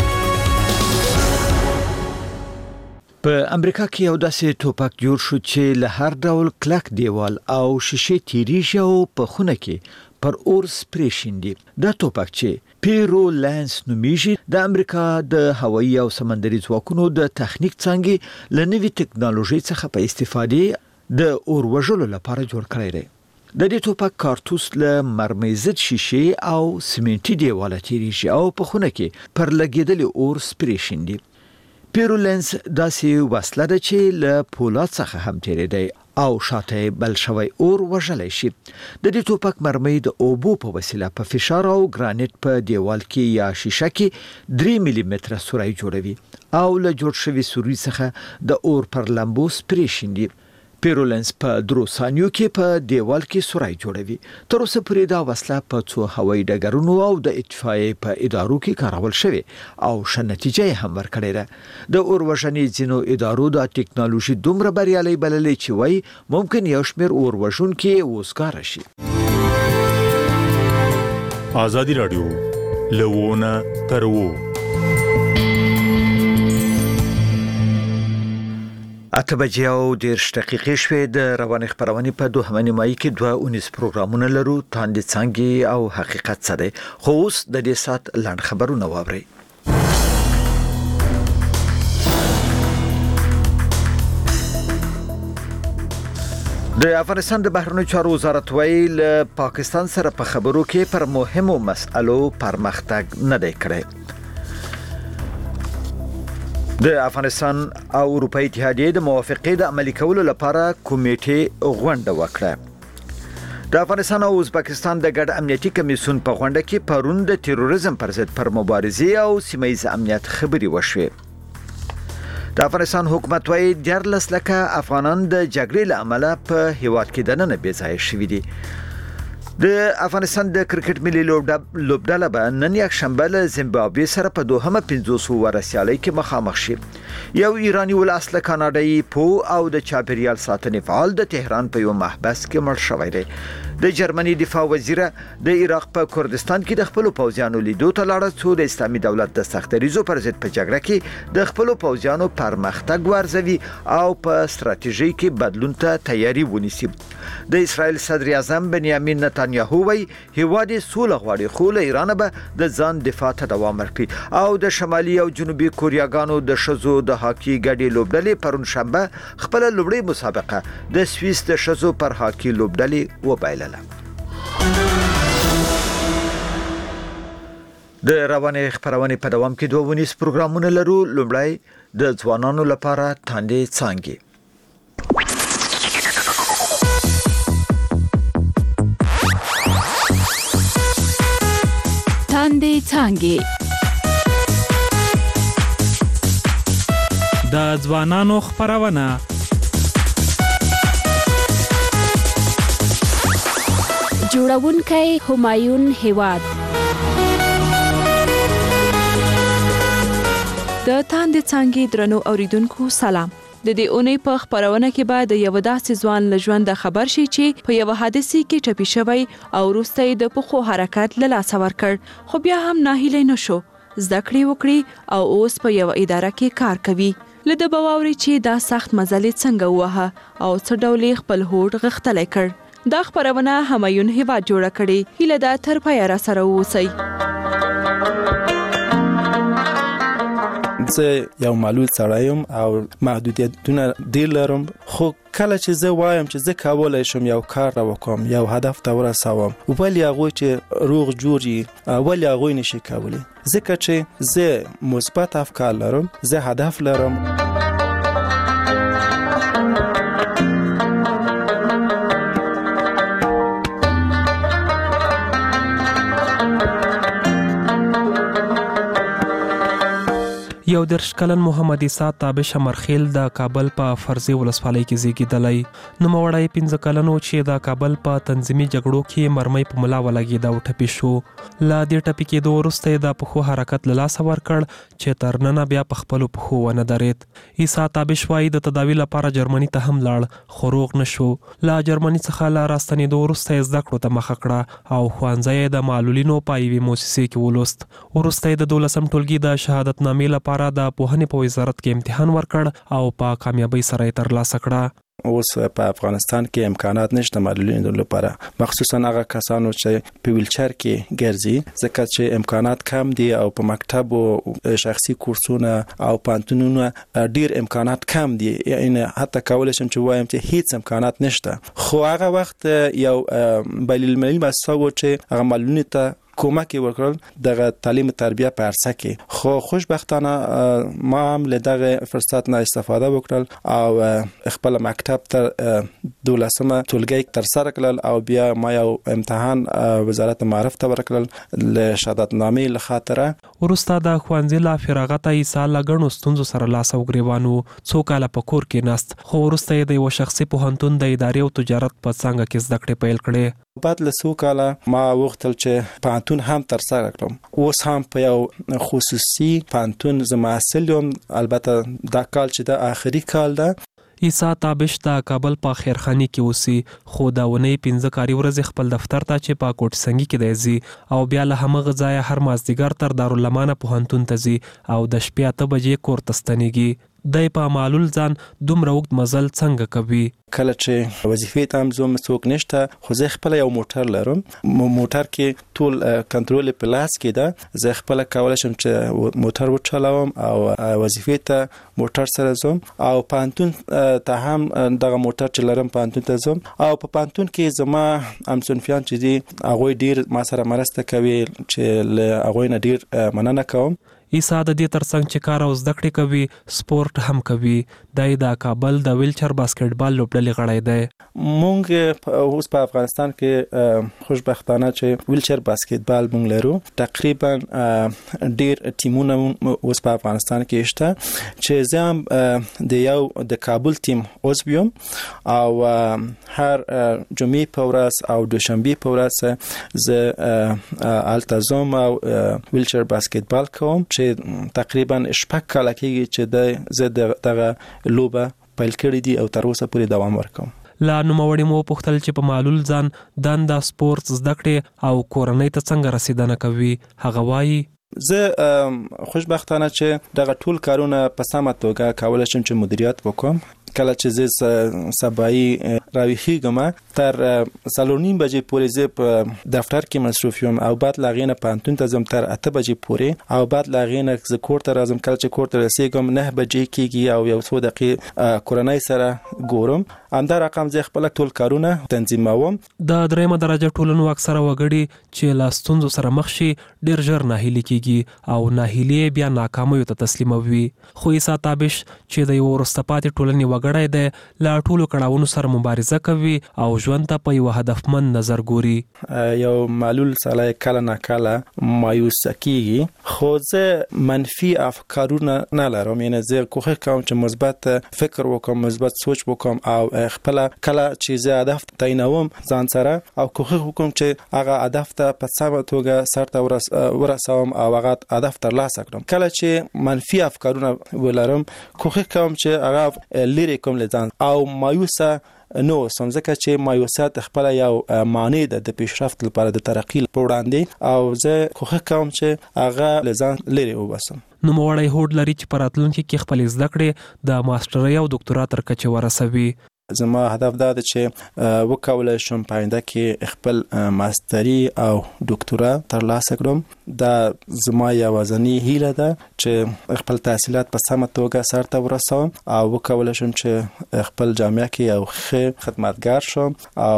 په امریکا کې یو داسې ټوپک جوړ شو چې له هر ډول کلک دیوال او شیشې تیریږي او په خونه کې پر اور سپری شیندي. دا ټوپک چې پیرو لانس نومیږي د امریکا د هوایي او سمندري ځواکونو د تخنیک څنګه له نوې ټکنالوژي څخه په استفادې د اور وژلو لپاره جوړ کړی دی. د دې ټوپک کارتوس له مرمۍ ضد شیشې او سیمنټي دیواله تیریږي او په خونه کې پر لګیدلي اور سپری شیندي. پیرولنس داسې وسله ده چې له پولاد څخه هم تیرې دی او شاته بل شوی اور وژلای شي. د دې ټوپک مرمۍ د اوبو په وسیله په فشار او ګرانیټ په دیوال کې یا شیشه کې 3 ملي متره سوري جوړوي او له جوړ شوی سوري څخه د اور پر لمبو سپری شیندي. پیرولنس په 3 ثانیو کې په دیوال کې سوري جوړوي. تر اوسه پورې دا وسله په څو هوایي ډګرونو او د اطفائیې په ادارو کې کارول شوې او ښه نتیجه هم ورکړې ده. د اور وژنې ځینو ادارو د ټیکنالوژي دومره بریالي بللې چې وایي ممکن یو شمېر اور وژونکي وسکار شي. آزادی رادیو لوونه ترو 8 بجې او 10 دقیقې شوې. د رواني خبرونه په 2 نیمایي کې 2 پروګرامونه لرو. تاندې څنګه او حقیقت څه دی. خو اوس د دې سات لاند خبرونه واورئ. د افغانستان د بهرنیو چارو وزارت ویل پاکستان سره په خبرو کې پر مهمو مسألو پرمختګ نه دی کړی. د افغانستان او اروپای اتحادیې د موافقې د عملي کولو لپاره کمیټه غونډه وکړه. د افغانستان او ازبکستان د ګډ امنیتي کمیسیون په غونډه کې پرون د تروریزم پر ضد پر مبارزې او سیمه‌ییز امنیت خبري وشوې. د افغانستان حکومت وايي 14 لکه افغانان د جګړې له امله په هیواد کې دننه بې ځای شوي دي. د افغانستان د کرکټ ملي لوبډله به نن یک شنبه له زیمبابوې سره په دوهمه 500 ورسیالۍ کې مخامخ شي. یو ایرانی ولاسله کاناډایي پو او د چاپیریال ساتنې فعال د تهران په یو محبس کې مړ شوی دی. د جرمني دفاع وزیر د عراق په کردستان کې د خپل پوځیانو لیدو ته لاړ څو د اسلامي دولت د سختریزو پر ضد په جګړه کې د خپل پوځیانو پرمختګ ورزوي او په ستراتیژي کې بدلون ته تیاری ونیسي. د اسرائیل صدر اعظم بنیامین نتانیاهو وایي هیواد سوله غواړي خو له ایران به د ځان دفاع ته دوام ورکړي او د شمالي او جنوبي کوریاګانو د شزو د هاکی ګډي لوبډلې پرون شنبه خپل لوبړی مسابقه د سویس د شزو پر هاکی لوبډلې وبایلله. د رواني خبرونه په دوام کې 2 پروګرامونه لرو. لومړی د ځوانانو لپاره تاندې څنګه. تاندې څنګه د ځوانانو خبرونه جوړونکی همایون هیواد. د تاندې څنګه درنو اوریدونکو سلام. د دې اونۍ په خبرونه کې به د یو داسې ځوان له ژوند خبر شي چې په یو حادثه کې ټپي شوی او وروسته د پخو حرکت له لاسه ورکړ خو بیا هم ناهیلی نشو. زده کړې وکړي او اوس په یو اداره کې کار کوي. له د بواوري چې دا سخت مزلې څنګه وه او څه ډول خپل هوډ غختلی کړ. دا خبرونه همایون هیواد جوړه کړي. هیله ده تر پایه را سره اوسئ. زه یو معلول سړی یم او محدودیتونه ډېر لرم خو کله چې زه وایم چې زه کولای شم یو کار را وکړم یو هدف ته ورسوم ولې هغوی چې روغ جوړ وي ولې هغوی نشي کولی ځکه چې زه مثبت افکار لرم زه هدف لرم. یو درش کلن محمد عیسی تابش مرخیل د کابل په فرزي ولسوالۍ کې زیږیدلی. نو موړی 15 کلنو چې د کابل په تنظیمي جګړو کې مرمۍ په ملا ولګید او ټپي شو. لا دې ټپي کېدو وروسته د پخو حرکت له لاسه ورکړ چې تر ننه بیا په خپلو پښو ونه درېد. عیسی تابش وایي د تداوي لپاره جرمني ته هم لاړ خو روغ نشو. لا جرمني څخه لا راستنېدو وروسته زده کړو ته مخه کړه او ښوونځی د معلولینو په یوې مؤسسې کې ولوست. وروسته د 12 ټولګي د شهادت نامې لپاره د پوهنې په وزارت کې امتحان ورکړ او په کامیابی سره یې ترلاسه کړه. اوس په افغانستان کې امکانات نشته معلولینو لپاره مخصوصا هغه کسانو چې په ویلچر کې ګرځي ځکه چې امکانات کم دي او په مکتب او شخصي کورسونه او پانتونونه ډیر امکانات کم دي. یعنی حتی کولای شم چې وایم چې هیڅ امکانات نشته. خو هغه وخت یو بین المللي مؤسسه و چې هغه معلولینو ته کومک وکړل د تعلیم تربیه په عرصه کې. خو خوشبختانه ما هم له دغه فرصت نه استفاده وکړل او خپل مکتب تر 12مه ټولګي تر سره کړل او بیا ما یو امتحان وزارت معارف ته ورکړل له شهادتنامې له خاطره. ورسته د ښوونځي لا فراغت عیسی لګڼو ستونزو سره لاس او ګریوانو څو کاله په کور کې ناست، خو ورسته د یو شخصي پوهنتون د ادارې او تجارت په څنګه کې زده کړې پیل کړې. بعد له څو کاله ما وغوښتل چې پوهنتون هم تر سره کړم. اوس هم په یو خصوصي پوهنتون زه محصل یم، البته دا کال چې د آخري کال ده. عیسی تابش د کابل په خیرخانی کې اوسي، خو دا ونې 15 کاري ورځې خپل دفتر ته چې په کوټ سنگي کې دی ځي او بیا له همغه ځایه هر مازدیګر تر دارالمانه پوهنتون ته ځي او د شپې 8 بجې کور ته ستنېږي. د په معلول ځان دومره وخت مزل څنګه کوي؟ کله چې وظیفې ته هم زوم څوک نشته، خو زه خپل یو موټر لرم. موټر کې ټول کنټرول په لاس کې ده. زه خپل کولای شم چې موټر وچلوم او وظیفې ته موټر سره زوم او پانتون ته هم دغه موټر چې لرم پانتون ته زوم او په پانتون کې زما همصنفیان چې دي هغه ډیر ما سره مرسته کوي چې له هغه نه ډیر مننه کوم. عیسی د دې ترڅنګ چې کار او زده کړې کوي سپورت هم کوي. د کابل د ویلچر باسکټبال لوبډلې غړی دی. مونږ اوس په افغانستان کې خوشبختانه چې ویلچر باسکټبال مونږ لرو. تقریبا ډیر ټیمونه اوس په افغانستان کې شته چې زه هم د یو د کابل ټیم عضو یم او هر جمعې په ورځ او دوشنبه په ورځ زه التزام او ویلچر باسکټبال کوم چې تقریبا شپږ کاله کېږي چې زه دغه لوبه پیل کړې دي او تر اوسه پورې دوام ورکوم. لا نوموړي مو پوښتل چې په معلول ځان دنده سپورت زده کړې او کورنۍ ته څنګه رسیدنه کوي. هغه وایي زه خوشبختانه چې دغه ټول کارونه په سمه توګه کولای شم چې مدیریت وکړم. کله چې زه سبایی راویخیږم تر 4:30 بجې پورې زه په دفتر کې مصروف یم او بعد لاغینه پانتون ته زم تر 8 بجې پورې او بعد لاغینه زه کور ته راځم. کله چې کور ته رسیږم 9 بجې کېږي او یو څو دقیقې کورنۍ سره ګورم. همدا رقم زه خپل ټول کارونه تنظیموم. د دریمه درجه ټولنو اکثره وګړي چې لا ستونزو سره مخ شي ډیر ژر ناهیلي کېږي او ناهیلي بیا ناکامیو ته تسلیموي. خو عیسی تابش چې د یو وروسته پاتې ټولنې وګړی دی لا ټولو کړاوونو سره مبارزه کوي او ژوند ته په یو هدفمند نظر ګوري. یو معلول سړی کله نه کله مایوس کېږي، خو زه منفي افکارونه نه لرم. یعنی زه کوښښ کوم چې مثبت فکر وکړم، مثبت سوچ وکړم او خپل کله چې زه هدف تعینوم ځان سره او کوښښ وکړم چې هغه هدف ته په سمه توګه سرته ورسوم او هغه هدف ترلاسه کړم. کله چې منفي افکارونه ولرم کوښښ کوم چې هغه لري کوم لزان او مایوسه نو سمځکه چې مایوسیت خپل یو معنی ده د پیشرفت لپاره د ترقی په وړاندې او زه کوښښ کوم چې هغه لزان لري وباسم. نو موړی هوډ لري چې په راتلونکي کې خپل زده کړې د ماسترۍ او ډاکټرا تر کچې ورسوي. زما هدف دا ده چې وکولای شم په آینده کې خپل ماستری او ډاکټرا ترلاسه کړم. دا زما یوازینی هیله ده چې خپل تحصیلات په سمه توګه سرته ورسوم او وکولای شم چې خپل جامعه کې یو ښه خدمتګار شم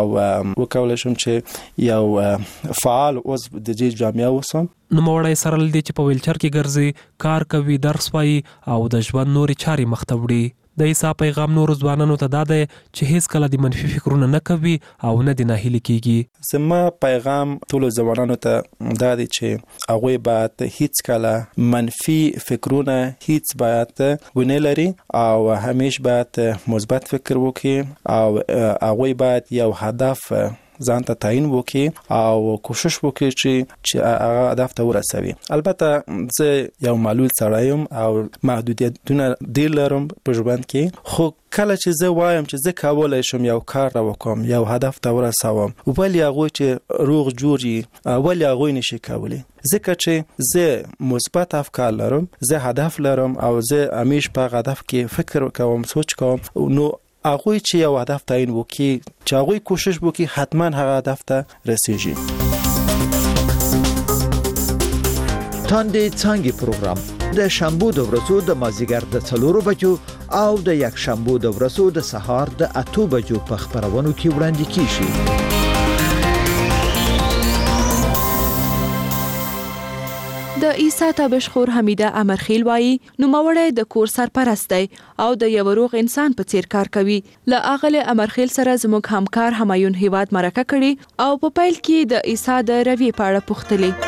او وکولای شم چې یو فعال عضو د دې جامعه اوسم. نو موړی سره لدی چې په ویلچر کې ګرځي، کار کوي، درس وایي او د ژوند نوري چاري مخته وړي. د عیسی پیغام نور ځوانانو ته دا دی چې هیڅ کله د منفي فکرونه نه کوي او نه د ناهیلي کیږي. زما پیغام ټول ځوانانو ته دا دی چې هغه باید هیڅ کله منفي فکرونه هیڅ باید ونه لري او همیشه باید مثبت فکر وکړي او هغه باید یو هدف ځان ته تعین وکړي او کوشش وکړي چې هغه هدف ته ورسوي. البته زه یو معلول سړی یم او محدودیتونه ډېر لرم په ژوند کې، خو کله چې زه وایم چې زه کولای شم یو کار وکړم، یو هدف ته ورسوم، ولې هغه چې روغ جوړي ولې هغه نشي کولی؟ ځکه چې زه مثبت افکار لرم، زه هدف لرم او زه همیشه په هدف کې فکر کوم، سوچ کوم. نو هغه چې یو هدف تعین وکړي، چې هغه کوشش وکړي، حتما هغه هدف ته رسیږي. تاندې څنګه پروګرام د شنبه د ورځو د مازیګر د 4 بجو او د یک شنبه د ورځو د سهار د 8 بجو په خبرونو کې وړاندې کیږي. د عیسی تابش خور حمیده امرخیل وایي نوموړی د کور سرپرست دی او د یو روغ انسان په څیر کار کوي. له اغله امرخیل سره زموږ همکار همایون هیواد مرکه کړي او په پیل کې د عیسی د روي په اړه پوښتلې.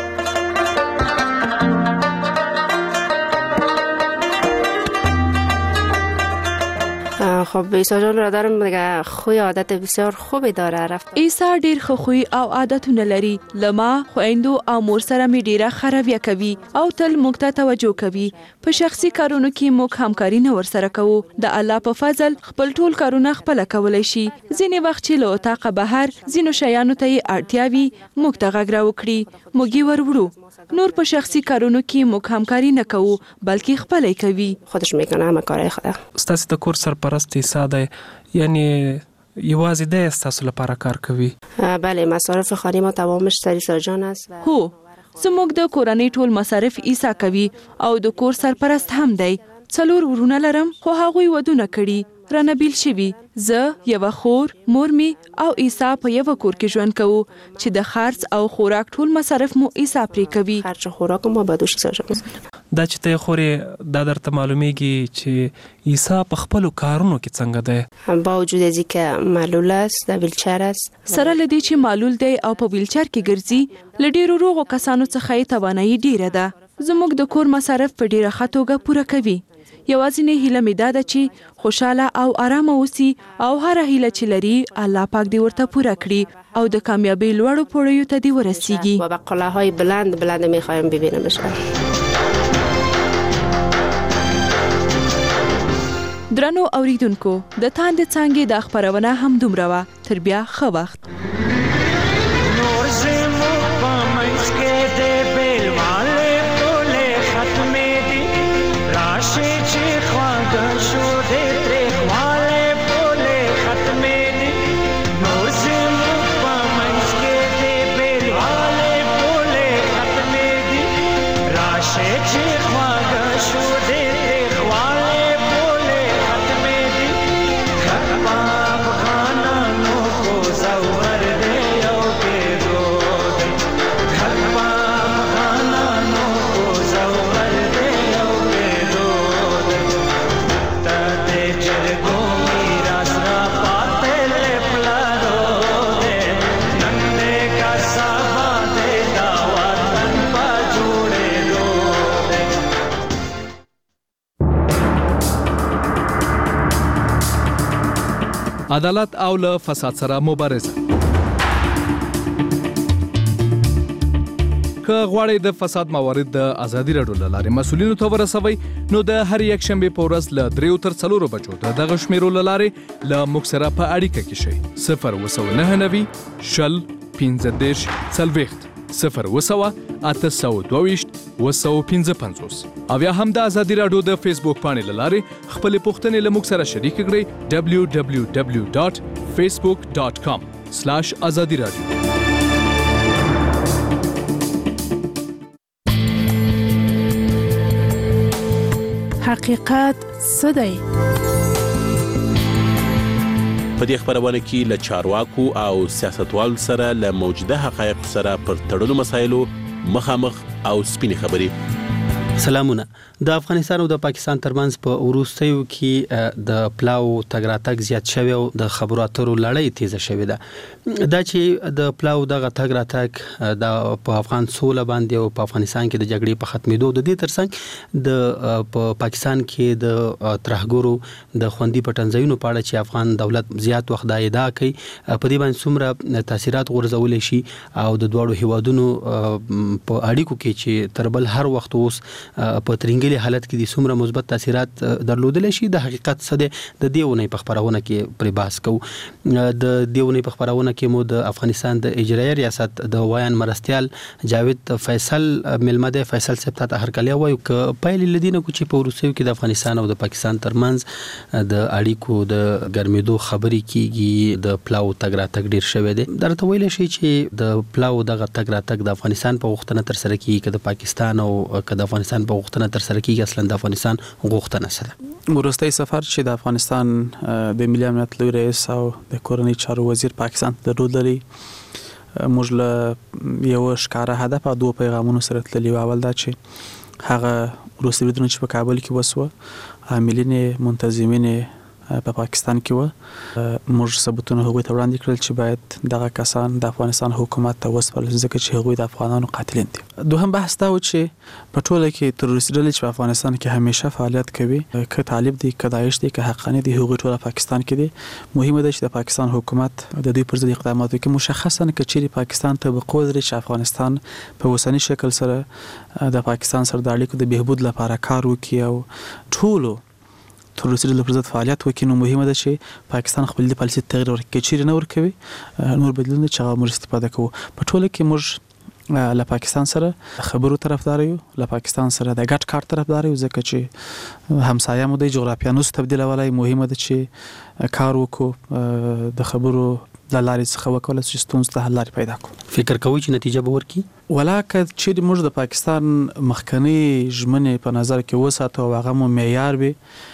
خب عیسی جان را دارم دیگه خوی عادت بسیار خوبی داره. رفت عیسی ډیر ښه خوی او عادتونه لري. لما خويندو او مور سره می ډیره خرویه کوي او تل موږ ته توجه کوي. په شخصي کارونو کې موږ همکاري نه ورسره کوو. د الله په فضل خپل ټول کارونه خپل کولای شي. ځینې وخت چې له اوتاقه بهر ځینو شیانو ته اړتیا وي موږ ته غږ راوکړي موږ یې ورورو. نور په شخصي کارونو کې موږ همکاري نه کوو بلکې خپلې کوي. خودش میکنه همه کارهای خود. ستاسو د کور سرپرست عیسی دی یعنی یوازې د ستاسو لپاره کار کوي؟ بله مصارف خانه ما تمامش سر عیسی جان است. هو زموږ د کورنۍ ټول مصارف عیسی کوي او د کور سرپرست هم دی. 4 ورونه لرم خو هغوی ودونه کړي. رانه بیل شوي. زه یو خور مور می او عیسی په یو کور کې ژوند کوو چې د خرڅ او خوراک ټول مصارف مو عیسی پرې کوي. خرڅ خوراک مو به دوش سره. دا چې ته خوري دا درته معلومیږي چې عیسی په خپل کارونو کې څنګه دی؟ با وجود از اینکه معلول است د ویلچر است. سره لدی چې معلول دی او په ویلچر کې ګرځي لډیرو روغو کسانو څخه یې توانایي ډیره ده. زموږ د کور مصارف په ډیره ښه توګه پوره کوي. یوازینې هیله مې دا ده چې خوشاله او آرامه اوسي او هر هیله چې لري الله پاک دې ورته پوره کړي او د کامیابی لوړو پوړیو ته دې ورسیږي. و به قله‌های بلند بلند می‌خوایم ببینیمش. درنو اوریدونکو د تاند څنګه د خبرونه هم دومره وا تر بیا ښه وخت. نور زمو پمنس کې دې بیلواله ټوله ختمه دي راشي چې خواږه شو دې ترې خواله ټوله ختمه دي. نور زمو پمنس کې دې بیلواله ټوله ختمه دي راشي چې خواږه شو دې ترې خواله عدالت او له فساد سره مبارزه. که غواړئ د فساد موارد د ازادي راډیو له لارې مسؤلینو ته ورسوئ نو د هر یک شنبه په ورځ له 3 تر 4 بجو دغه شمیرو له لارې له موږ سره په اړیکه کې شئ. 029 شل 15 40 0 او یا هم د ازادي راډیو د فیسبوک پاڼې له لارې خپل پوښتنې له موږ سره شریک کړئ www.facebook.com/azadi radio. حقیقت څه دی؟ په دې خبرونه کې له چارواکو او سیاستوالو سره له موجوده حقایق سره پر تړلو مسایلو مخامخ او سپینې خبرې. سلامونه. د افغانستان او د پاکستان ترمنځ په وروستیو کې د پلاو تګ راتګ زیات شوی او د خبرو اترو لړۍ تیزه شوې ده. دا چې د پلاو دغه تګ راتګ د افغان سوله باندې او په افغانستان کې د جګړې په ختمېدو د دې ترڅنګ د پاکستان کې د ترهګرو د خوندي پټنځایونو په اړه چې افغان دولت زیات وخت دا ادعا کوي په دې باندې څومره تاثیرات غورځولی شي او د دواړو هیوادونو په اړیکو کې چې تر بل هر وخت اوس په ترنګلي حالت کې د څومره مثبت تاثیرات درلودل شي د حقیقت څه ده د دیونه په خبرونه کې پر باس کو. د دیونه په خبرونه کې مو د افغانستان د اجرایي ریاست د وایان مرستيال جاوید فیصل ملمده فیصل صاحب ته هر کله وایو ک پایل لدینه کو چې په روسیو کې د افغانستان او د پاکستان ترمنځ د اړیکو د ګرمېدو خبرې کیږي د پلاو تګ راتګ ډیر شوی دی. درته ویل شي چې د پلاو دغه تګ راتګ د افغانستان په غوښتنه تر سره کیږي که د پاکستان او که د افغانستان په غوښتنه تر سره کیږي اصلا د افغانستان غوښتنه سره. وروستي سفر چې د افغانستان د ملي امنیت لوی رئیس او د کورنۍ چارو وزیر پاکستان درلودلی موږ له یو ښکاره هدف او دوه پیغامونو سره تللی و. اول دا چې هغه وروستي بریدونه چې په کابل کې وسوه عاملین منتظمین په پاکستان کې و، موږ ثبوتونه هغوی ته وړاندې کړل چې باید دغه کسان د افغانستان حکومت ته وسپارل شي ځکه چې هغوی د افغانانو قاتلین دي. دوهم بحث دا و چې په ټوله کې تروریستي ډلې چې په افغانستان کې همیشه فعالیت کوي، که طالب دي، که داعش دي، که حقانی دي، هغوی ټول پاکستان کې دي. مهمه ده چې د پاکستان حکومت د دوی پر ضد اقدامات وکړي، مشخصا که چیرې پاکستان ته بقوه لري چې افغانستان په اوسني شکل سره د پاکستان سره د اړیکو د بهبود لپاره کار وکړي او ټولو تروریستي ډلو پر ضد فعالیت وکړي، نو مهمه ده چې پاکستان خپل د پالیسي تغیر ورکړي. که چیرې نه ورکوي نور بدلون چې هغه موږ استفاده کوو. په ټوله کې موږ له پاکستان سره خبرو طرفدار یو، له پاکستان سره د ګډ کار طرفدار یو ځکه چې همسایه مو د جغرافیه نو تبدیلولای. مهمه ده چې کار وکړو، د خبرو د لارې څخه وکول چې ستونزې ته حل لارې پیدا کړو. فکر کوئ چې نتیجه به ورکړي؟ ولا که چیرې موږ د پاکستان مخکنی ژمنې په نظر کې وساتو او هغه مو معیار وي،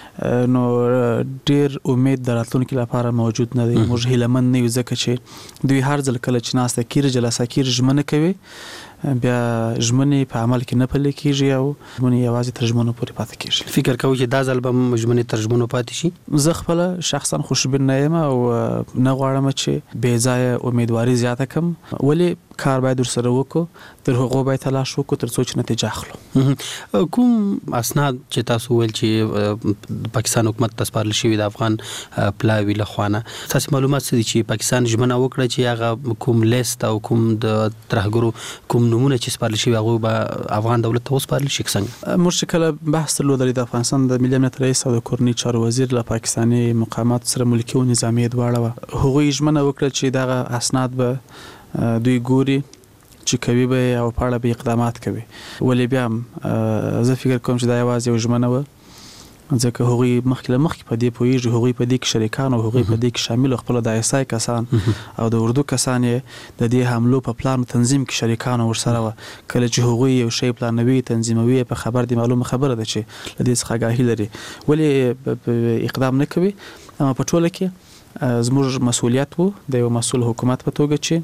نو ډیر امید د راتلونکي لپاره موجود نه دی. موږ هیلهمند نه یو ځکه چې دوی هر ځل کله چې ناسته کیږي جلسه کیږي ژمنه کوي، بیا ژمنې په عمل کې نه پلي کیږي او ژمنې یوازې تر ژمنو پورې پاتې کیږي. فکر کوئ چې دا ځل به ژمنې تر ژمنو پاتې شي؟ زه خپل شخصا خوشبین نه یم او نه غواړم چې بې ځایه امیدواري زیاته کړم، ولې کار باید ورسره وکړو، تر هغو باید تلاش وکړو تر څو چې نتیجه اخلو. کوم اسناد چې تاسو ویل چې پاکستان حکومت ته سپارل شوي د افغان پلاوي له خوا نه، تاسو معلومات څه دي چې پاکستان ژمنه وکړه چې هغه کوم لیست او کوم د ترهګرو کوم نمونه چې سپارل شوي هغه به افغان دولت ته وسپارل شي؟ څنګه موږ چې کله بحث درلودلی د افغانستان د ملي امنیت رئیس او د کورنۍ چارو وزیر له پاکستاني مقامات سره ملکي او نظامي دواړه هغوی ژمنه وکړه چې دغه اسناد به دوی ګوري چې کوي به او په اړه به اقدامات کوي. ولې بیا زه فکر کوم چې دا یوازې یو ژمنه وه ځکه هغوی مخکې په دې پوهېږي، هغوی په دې کې شریکان او هغوی په دې کې شامل خپل د ISI کسان او د اردو کسان یې د دې حملو په پلان تنظیم کې شریکان ورسره وه. کله چې هغوی یو شی پلانوي تنظیموي په خبر دي، معلومه خبره ده چې له دې څخه آګاهي لري، ولې اقدام نه کوي. اما په ټوله کې زموږ مسؤلیت وو د یو مسؤل حکومت په توګه چې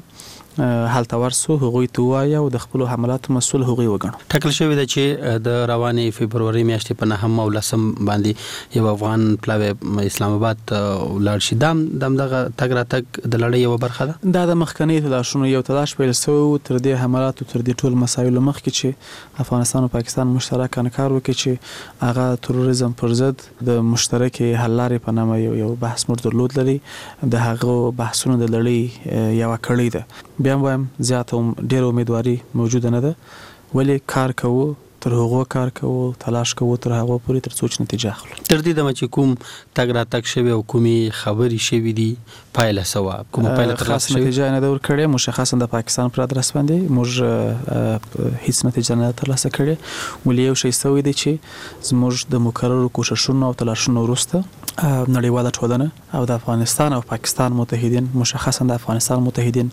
حالت ورسو هغوی ته وایي او د خپل حملاتو مسؤل هغوی وګڼو. ټاکل شوی دی چې د روانې فبروري میاشتې په 9 او 10 باندې یو افغان پلاوی اسلام آباد ولاړ شي. دغه تګ راتګ د لړۍ یوه برخه ده. دا د مخکني تلاشونو یو تلاش پیل شوی و تر دې حملاتو تر دې ټول مسایلو مخکې چې افغانستان او پاکستان مشترکان کار وکړي چې هغه تروریزم پر ضد د مشترکې حل لارې په نامه یو بحث موږ درلود لري. د هغو بحثونو د لړۍ یوه کړۍ ده. بیا وایم زیاته ډېره امیدواري موجوده نه ده، ولې کار کوو، تر هغو کار کوو، تلاش کوو تر هغو پورې تر څو چې نتیجه اخلو. تر دې دمه چې کوم تګ راتګ شوی او کومې خبرې شوي دي پایله سوه کومه پایله ترلاسه شوې؟ نتیجه نه ده ورکړې، مشخصا د پاکستان پر ادرس باندې موږ هیڅ نتیجه نه ترلاسه کړې، ولې یو شی سوی دی چې زموږ د مکررو کوششونو او تلاشونو وروسته نړیواله ټولنه او د افغانستان او پاکستان متحدین، مشخصا د افغانستان متحدین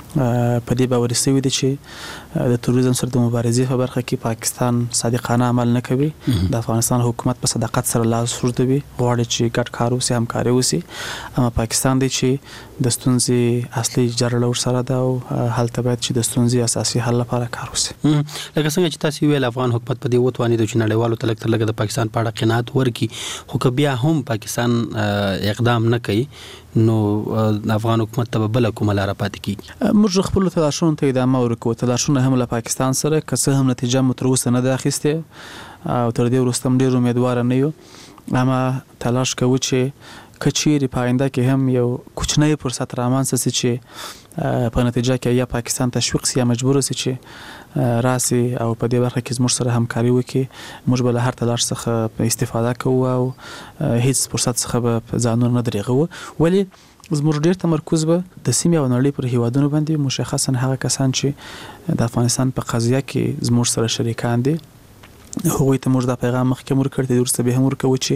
په دې باور شوي دي چې د تروریزم سره د مبارزې په برخه کې پاکستان صادقانه عمل نه کوي. د افغانستان حکومت په صداقت سره لاس اوږدوي، غواړي چې ګډ کار وشي، همکاري وشي. اما پاکستان دی چې د ستونزې اصلي جرړه ورسره ده او هلته باید چې د ستونزې اساسي حل لپاره کار وشي. لکه څنګه چې تاسو ویل افغان حکومت په دې وتوانېدو چې نړیوالو ته لږ تر لږه د پاکستان په اړه قناعت ورکړي، خو که بیا هم پاکستان اقدام نه کوي نو افغان حکومت ته بل کومه لار پاتې کیږي؟ موږ خپل تلاشونو ته ادامه ورکوو. تلاشونه هم له پاکستان سره که څه هم نتیجه مو تر اوسه نه ده اخیستې او تر دې وروسته هم ډېر امیدواره نه یو، اما تلاش کوو چې که چیرې په آینده کې هم یو کوچنی فرصت رامنځته شي چې په نتیجه کې یا پاکستان تشویق شي یا مجبور شي چې راسي او په دې برخه کې زموږ سره همکاري وکړي، موږ به له هر تلاش څخه استفاده کوو او هیڅ فرصت څخه به ځانونه نه دریغوو. ولې زموږ ډېر تمرکز به د سیمې او نړۍ پر هیوادونو باندې، مشخصا هغه کسان چې د افغانستان په قضیه کې زموږ سره شریکان دي، هغوی ته موږ دا پیغام مخکې ورکړی دی، وروسته به هم ورکوو چې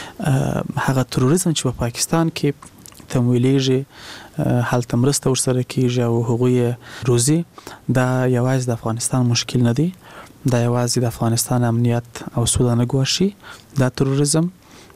هغه تروریزم چې په پاکستان کې تمویلیږي، هلته مرسته ورسره کیږي او هغوی روزي، دا یوازې د افغانستان مشکل نه دی، دا یوازې د افغانستان امنیت او سوله نه ګواښي. دا تروریزم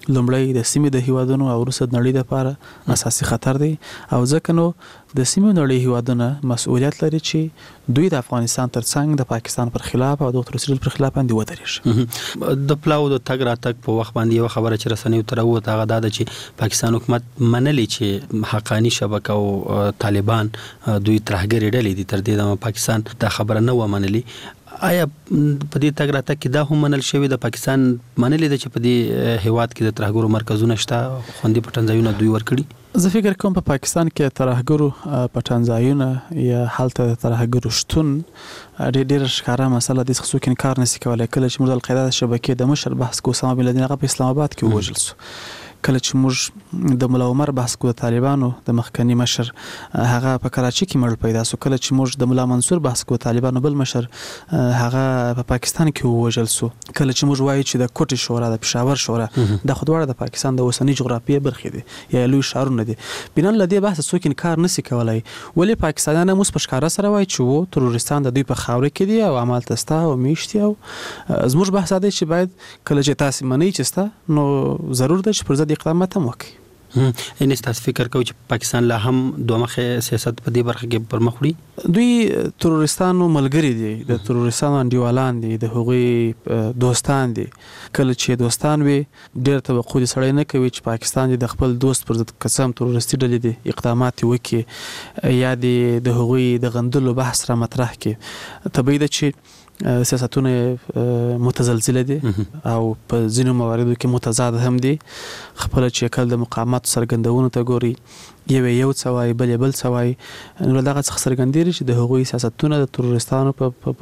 لومړی د سیمې د هیوادونو او وروسته د نړۍ لپاره اساسي خطر دی او ځکه نو د سیمې نړۍ هیوادونه مسؤلیت لري چې دوی د افغانستان ترڅنګ د پاکستان پر خلاف او د ترسیل پر خلاف باندې ودرېږي. د پلاو د تګ راتګ په وخت باندې یو خبره چې رسنیو تر وته هغه دا چې پاکستان حکومت منلي چې حقانی شبکه او طالبان دوی ترهګری ډلې دي، تر دې دمه پاکستان دا خبره نه و منلي. آیا په دې تګ راتګ کې دا هم منل شوی د پاکستان منلي د چې په دې هیواد کې د ترهګرو مرکزونه شته، خوندي پټنځایونه دوی ورکړي؟ زه فکر کوم په پاکستان کې ترهګرو پټنځایونه یا حالت ترهګرو شتون ډېر ښکاره مسله د څخه څوک انکار نشي کولای. کله چې موږ د القاعده شبکې د مشر بحث کو اسامه بن لادن هغه په اسلام آباد کې ووژل شو، کله چې موږ د مولا عمر بحث کو د طالبانو د مخکنی مشر هغه په کراچي کې مړ پیدا شو، کله چې موږ د مولا منصور بحث کو د طالبانو بل مشر هغه په پاکستان کې ووژل شو، کله چې موږ وایو چې د کوټي شورا د پېښور شورا د خودوړه د پاکستان د اوسنۍ جغرافیې برخې دي یا لوی ښارونه دي، بنان لدی بحث څوک انکار نشي کولای. ولی پاکستانیان موږ په ښکارا سره وایي چې وو تروریستان د دوی په خاور کې دي او عمل تستا او میشتي، او زموږ بحث دی چې باید کله چې تاسو منئ چې ستا نو ضرور ده چې پر ضد اقدامات هم وکړي. ان تاسو فکر کوئ چې پاکستان لا هم دوه مخه سیاست په دې برخه کې پر مخ وړي؟ دوی تروریستانو ملګری دي، د تروریستانو انډیوالان دي، د هغوی دوستان دي. کله چې دوستان وي ډېر توقع دي سړی نه کوي چې پاکستان د خپل دوست پر ضد قسم تروریستي ډلې دي اقدامات وکړي یا د هغوی د غندلو بحث را مطرح کړي. طبیعي ده چې سیاستونه متزلزله دي او په ځینو مواردو کې متضاد هم دي. خپل چې کله د مقامات سرګندونو ته ګوري یو څه وایي بل څه وایي، نو دغه څخه څرګندېږي چې د هغوی سیاستونه د تروریستانو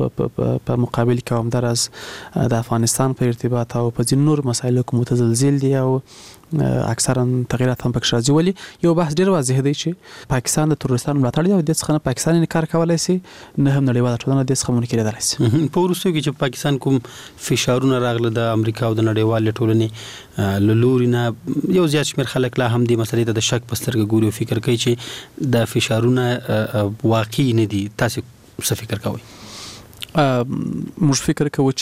په مقابل کې همدارس د افغانستان په ارتباط او په ځینو نور مسایلو کې متزلزل دي او اکثرا تغیرات هم پکې راځي. ولی یو بحث ډیر واضح دی چې پاکستان د تروریستانو ملاتړ دی او د څخه پاکستان انکار کولای شي نه هم نړیواله ټولنه د څخه منکر کېدای شي. په وروستیو کې چې پاکستان کوم فشارونه راغله د امریکا او د نړیوال ټولنې لوري نه، یو زیات شمېر خلک لا هم د مسلې ته د شک په سترګه ګوري او فکر کوي چې د فشارونه واقعي نه دي. تاسو څه فکر کوئ؟ موږ فکر کوو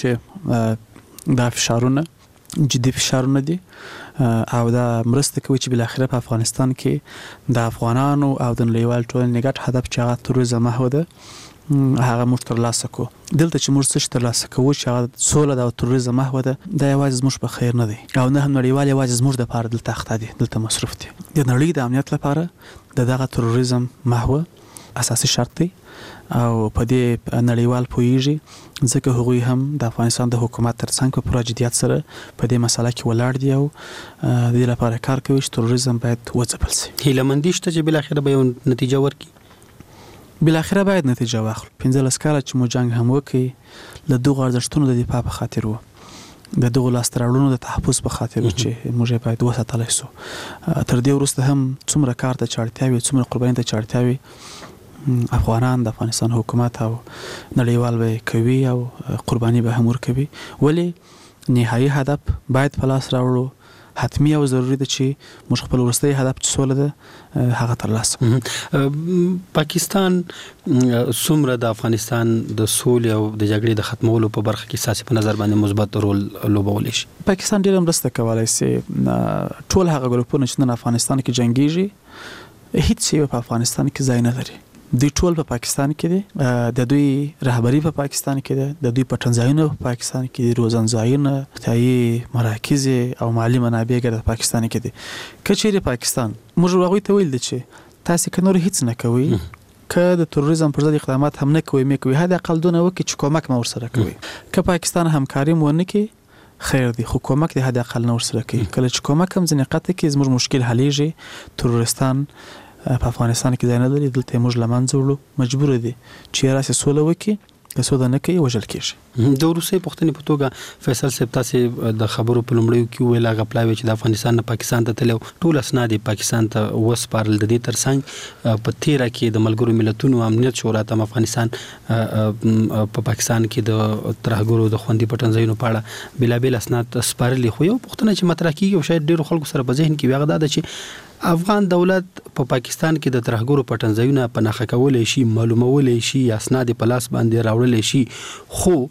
چې دا فشارونه جدي فشارونه دي او دا مرسته کوي چې بل اخره په افغانستان کې د افغانانو او د نړیوال ټولنې ګډ هدف چې هغه تروریزم محو ده هغه موږ ترلاسه کو. دلته چې موږ څه ترلاسه کوو چې هغه سوله او تروریزم محو ده، دا یوازې زموږ په خیر نه دی او نه هم نړیوال یوازې زموږ د لپاره دلته اخته دي، دلته مصرف دي. د نړۍ د امنیت لپاره دغه تروریزم محو اساسي شرط دی او په دې نړیوال پوهیږي ځکه هغوی هم د افغانستان د حکومت ترڅنګ په پوره جدیت سره په دې مسله کې ولاړ دي او د دې لپاره کار کوي چې تروریزم باید وځپل شي. هیله مندي شته چې بل اخر به یو نتیجه ورکړي؟ بل اخر باید نتیجه واخلو. 15 کاله چې مو جنگ هم وکړي له دغه ارزښتونو د دفاع په خاطر وو، د دغه لاستراړونو د تحفظ په خاطر چې موږ باید وساتلای شو. تر دې وروسته هم څومره کار ته چاړتیا وي، څومره قرباني ته چاړتیا وي، افغانان د افغانستان حکومت او نړیوال به کوي او قرباني به هم ورکوي. ولی نهایی هدف باید په لاس راوړو، حتمی او ضروری ده چې موږ خپل وروستي هدف چې سوله ده هغه ترلاسه. پاکستان څومره د افغانستان د سولې او د جګړې د ختمولو په برخه کې ساسي په نظر باندې مثبت رول لوبولی شي؟ پاکستان ډېر مرسته کولای شي. ټول هغه ګروپونه چې نن افغانستان کې جنگيږي هیڅ یو په افغانستان کې ځای نه لري. دوی ټول په پاکستان کې دي، د دوی رهبری په پاکستان کې ده، د دوی پټنځایونه په پاکستان کې دي، روزنځایونه، ځایي مراکز او مالی منابع ګر په پاکستان کې دي. کچېره پاکستان موږ هغه ته ویل دي چې تاسو کنور هیڅ نه کوي، که د تروریزم پر ضد اقدامات هم نه کوي مې کوي، هدا قلدونه وکي چې کومک مو ورسره کوي. که پاکستان همکاري مو نه کوي خیر دی، خو کومک د هدا اقل نه ورسره کوي. کله چې کومک هم ځنې قطه کې زموږ مشکل حلیږي، تروریستان په افغانستان کې ځای نه لري، دلته موږ لمنځه وړو، مجبور دي چې راسي سوله وکړي، که سوده نه کوي وژل کېږي. د روسي پښتنې په توګه فیصل صاحب تاسو د خبرو په لومړیو کې ویل هغه پلاوي چې د افغانستان نه پاکستان ته تلو ټول اسناد پاکستان ته وسپارل. د دې ترڅنګ په 13 کې د ملګرو ملتونو امنیت شورا ته افغانستان په پاکستان کې د ترهګرو د خوندي پټنځایونو په اړه بلابل اسناد سپارلي. خو یو پښتنه چې مطرح کیږي او شاید ډیرو خلکو سره په ذهن کې ویغه ده چې افغان دولت په پاکستان کې د ترهګرو پټنځایونه پناخه کولای شي، معلومولای شي، اسناد په لاس باندې راوړل شي، خو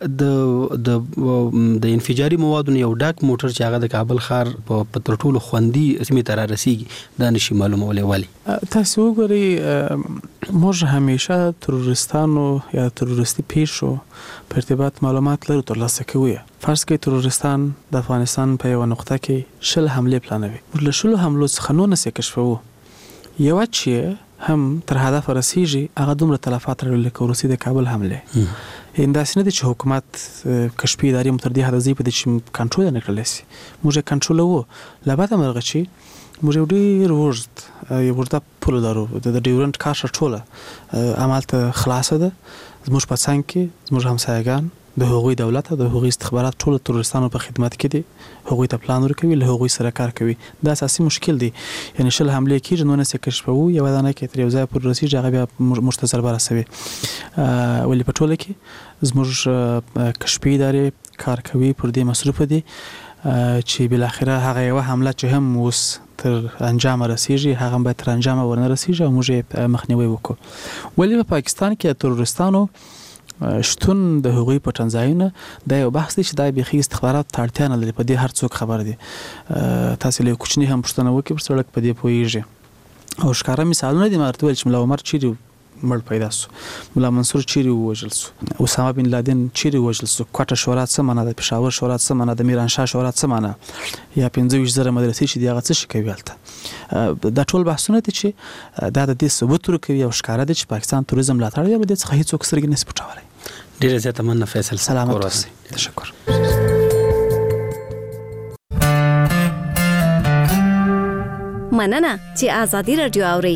د انفجاري موادو یو ډاک موټر چې هغه د کابل ښار په ترټولو خوندي سیمې ته رسیږي دا نشي معلومولای ولی تاسو وګورئ موږ همیشه تروریستانو یا تروریستي پیښو په ارتباط معلومات لرو ترلاسه کوو. فرض کړئ تروریستان د افغانستان په یو نقطه کې 10 حمله پلانوي. موږ له 10 حملو څخه نو نه کشفو یو چې هم تر هدف رسیږي هغه دومره تلفات لري لکه روسي د کابل حمله. انداس نه دي چې حکومت کشفي ادارې متر دي هدف په دې چې کنټرول نه کړل شي. موږ کنټرول وو لباته مرغه چې موږ یو ډیر ورته پول دارو د ډیورنت کارشر ټوله عملته خلاصه ده زموږ په څنګ کې زموږ همسایگان د هغوی دولت او د هغوی استخبارات ټول تروریستانو په خدمت کې دي هغوی ته پلان ورکوي له هغوی سره کار کوي. دا اساسي مشکل دی یعنی 10 حمله کیږي نو نه څه کشفو یو دانه کې تر یو ځای پر رسیږي هغه بیا مستزر برسوي ولی په ټوله کې زموږ کشفي ادارې کار کوي پر دې مصروف دي چې بل اخره هغه یو حمله چې هم اوس تر انجام رسیږي هغه به تر انجام ورنه رسیږي او موږ مخنیوي وکړو. ولی په پاکستان کې تروریستانو شتون د هغوی په تنظیمونه د یو بحث دی چې د بيخي استخبارات تړتیا نه لري په دې هر څوک خبر دي. تاسو له کوچنی هم پښتنه وکي پر سړک په دې پويږي او ښکارا مثالونه دي مرته ول چې ملا عمر چیرې مړ پیدا سو ملا منصور چیرې وژل سو اسامه بن لادن چیرې وژل سو کوټه شورا څه معنا د پېښور شورا څه معنا د میرانشاه شورا څه معنا یا 15000 مدرسې چې دغه څه شي کوي ولته دا ټول بحثونه دي چې دا د دې ثبوت ورکوي او ښکارا دي چې پاکستان توریزم لا تړي به د څه هیڅ څوک نه سپټولای. ډیره زیاته مننه فیصل سلامت اوسئ. تشکر. مننه چې آزادي رادیو اوري.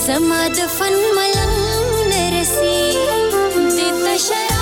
زما د فن ملنګ نرسي د تشر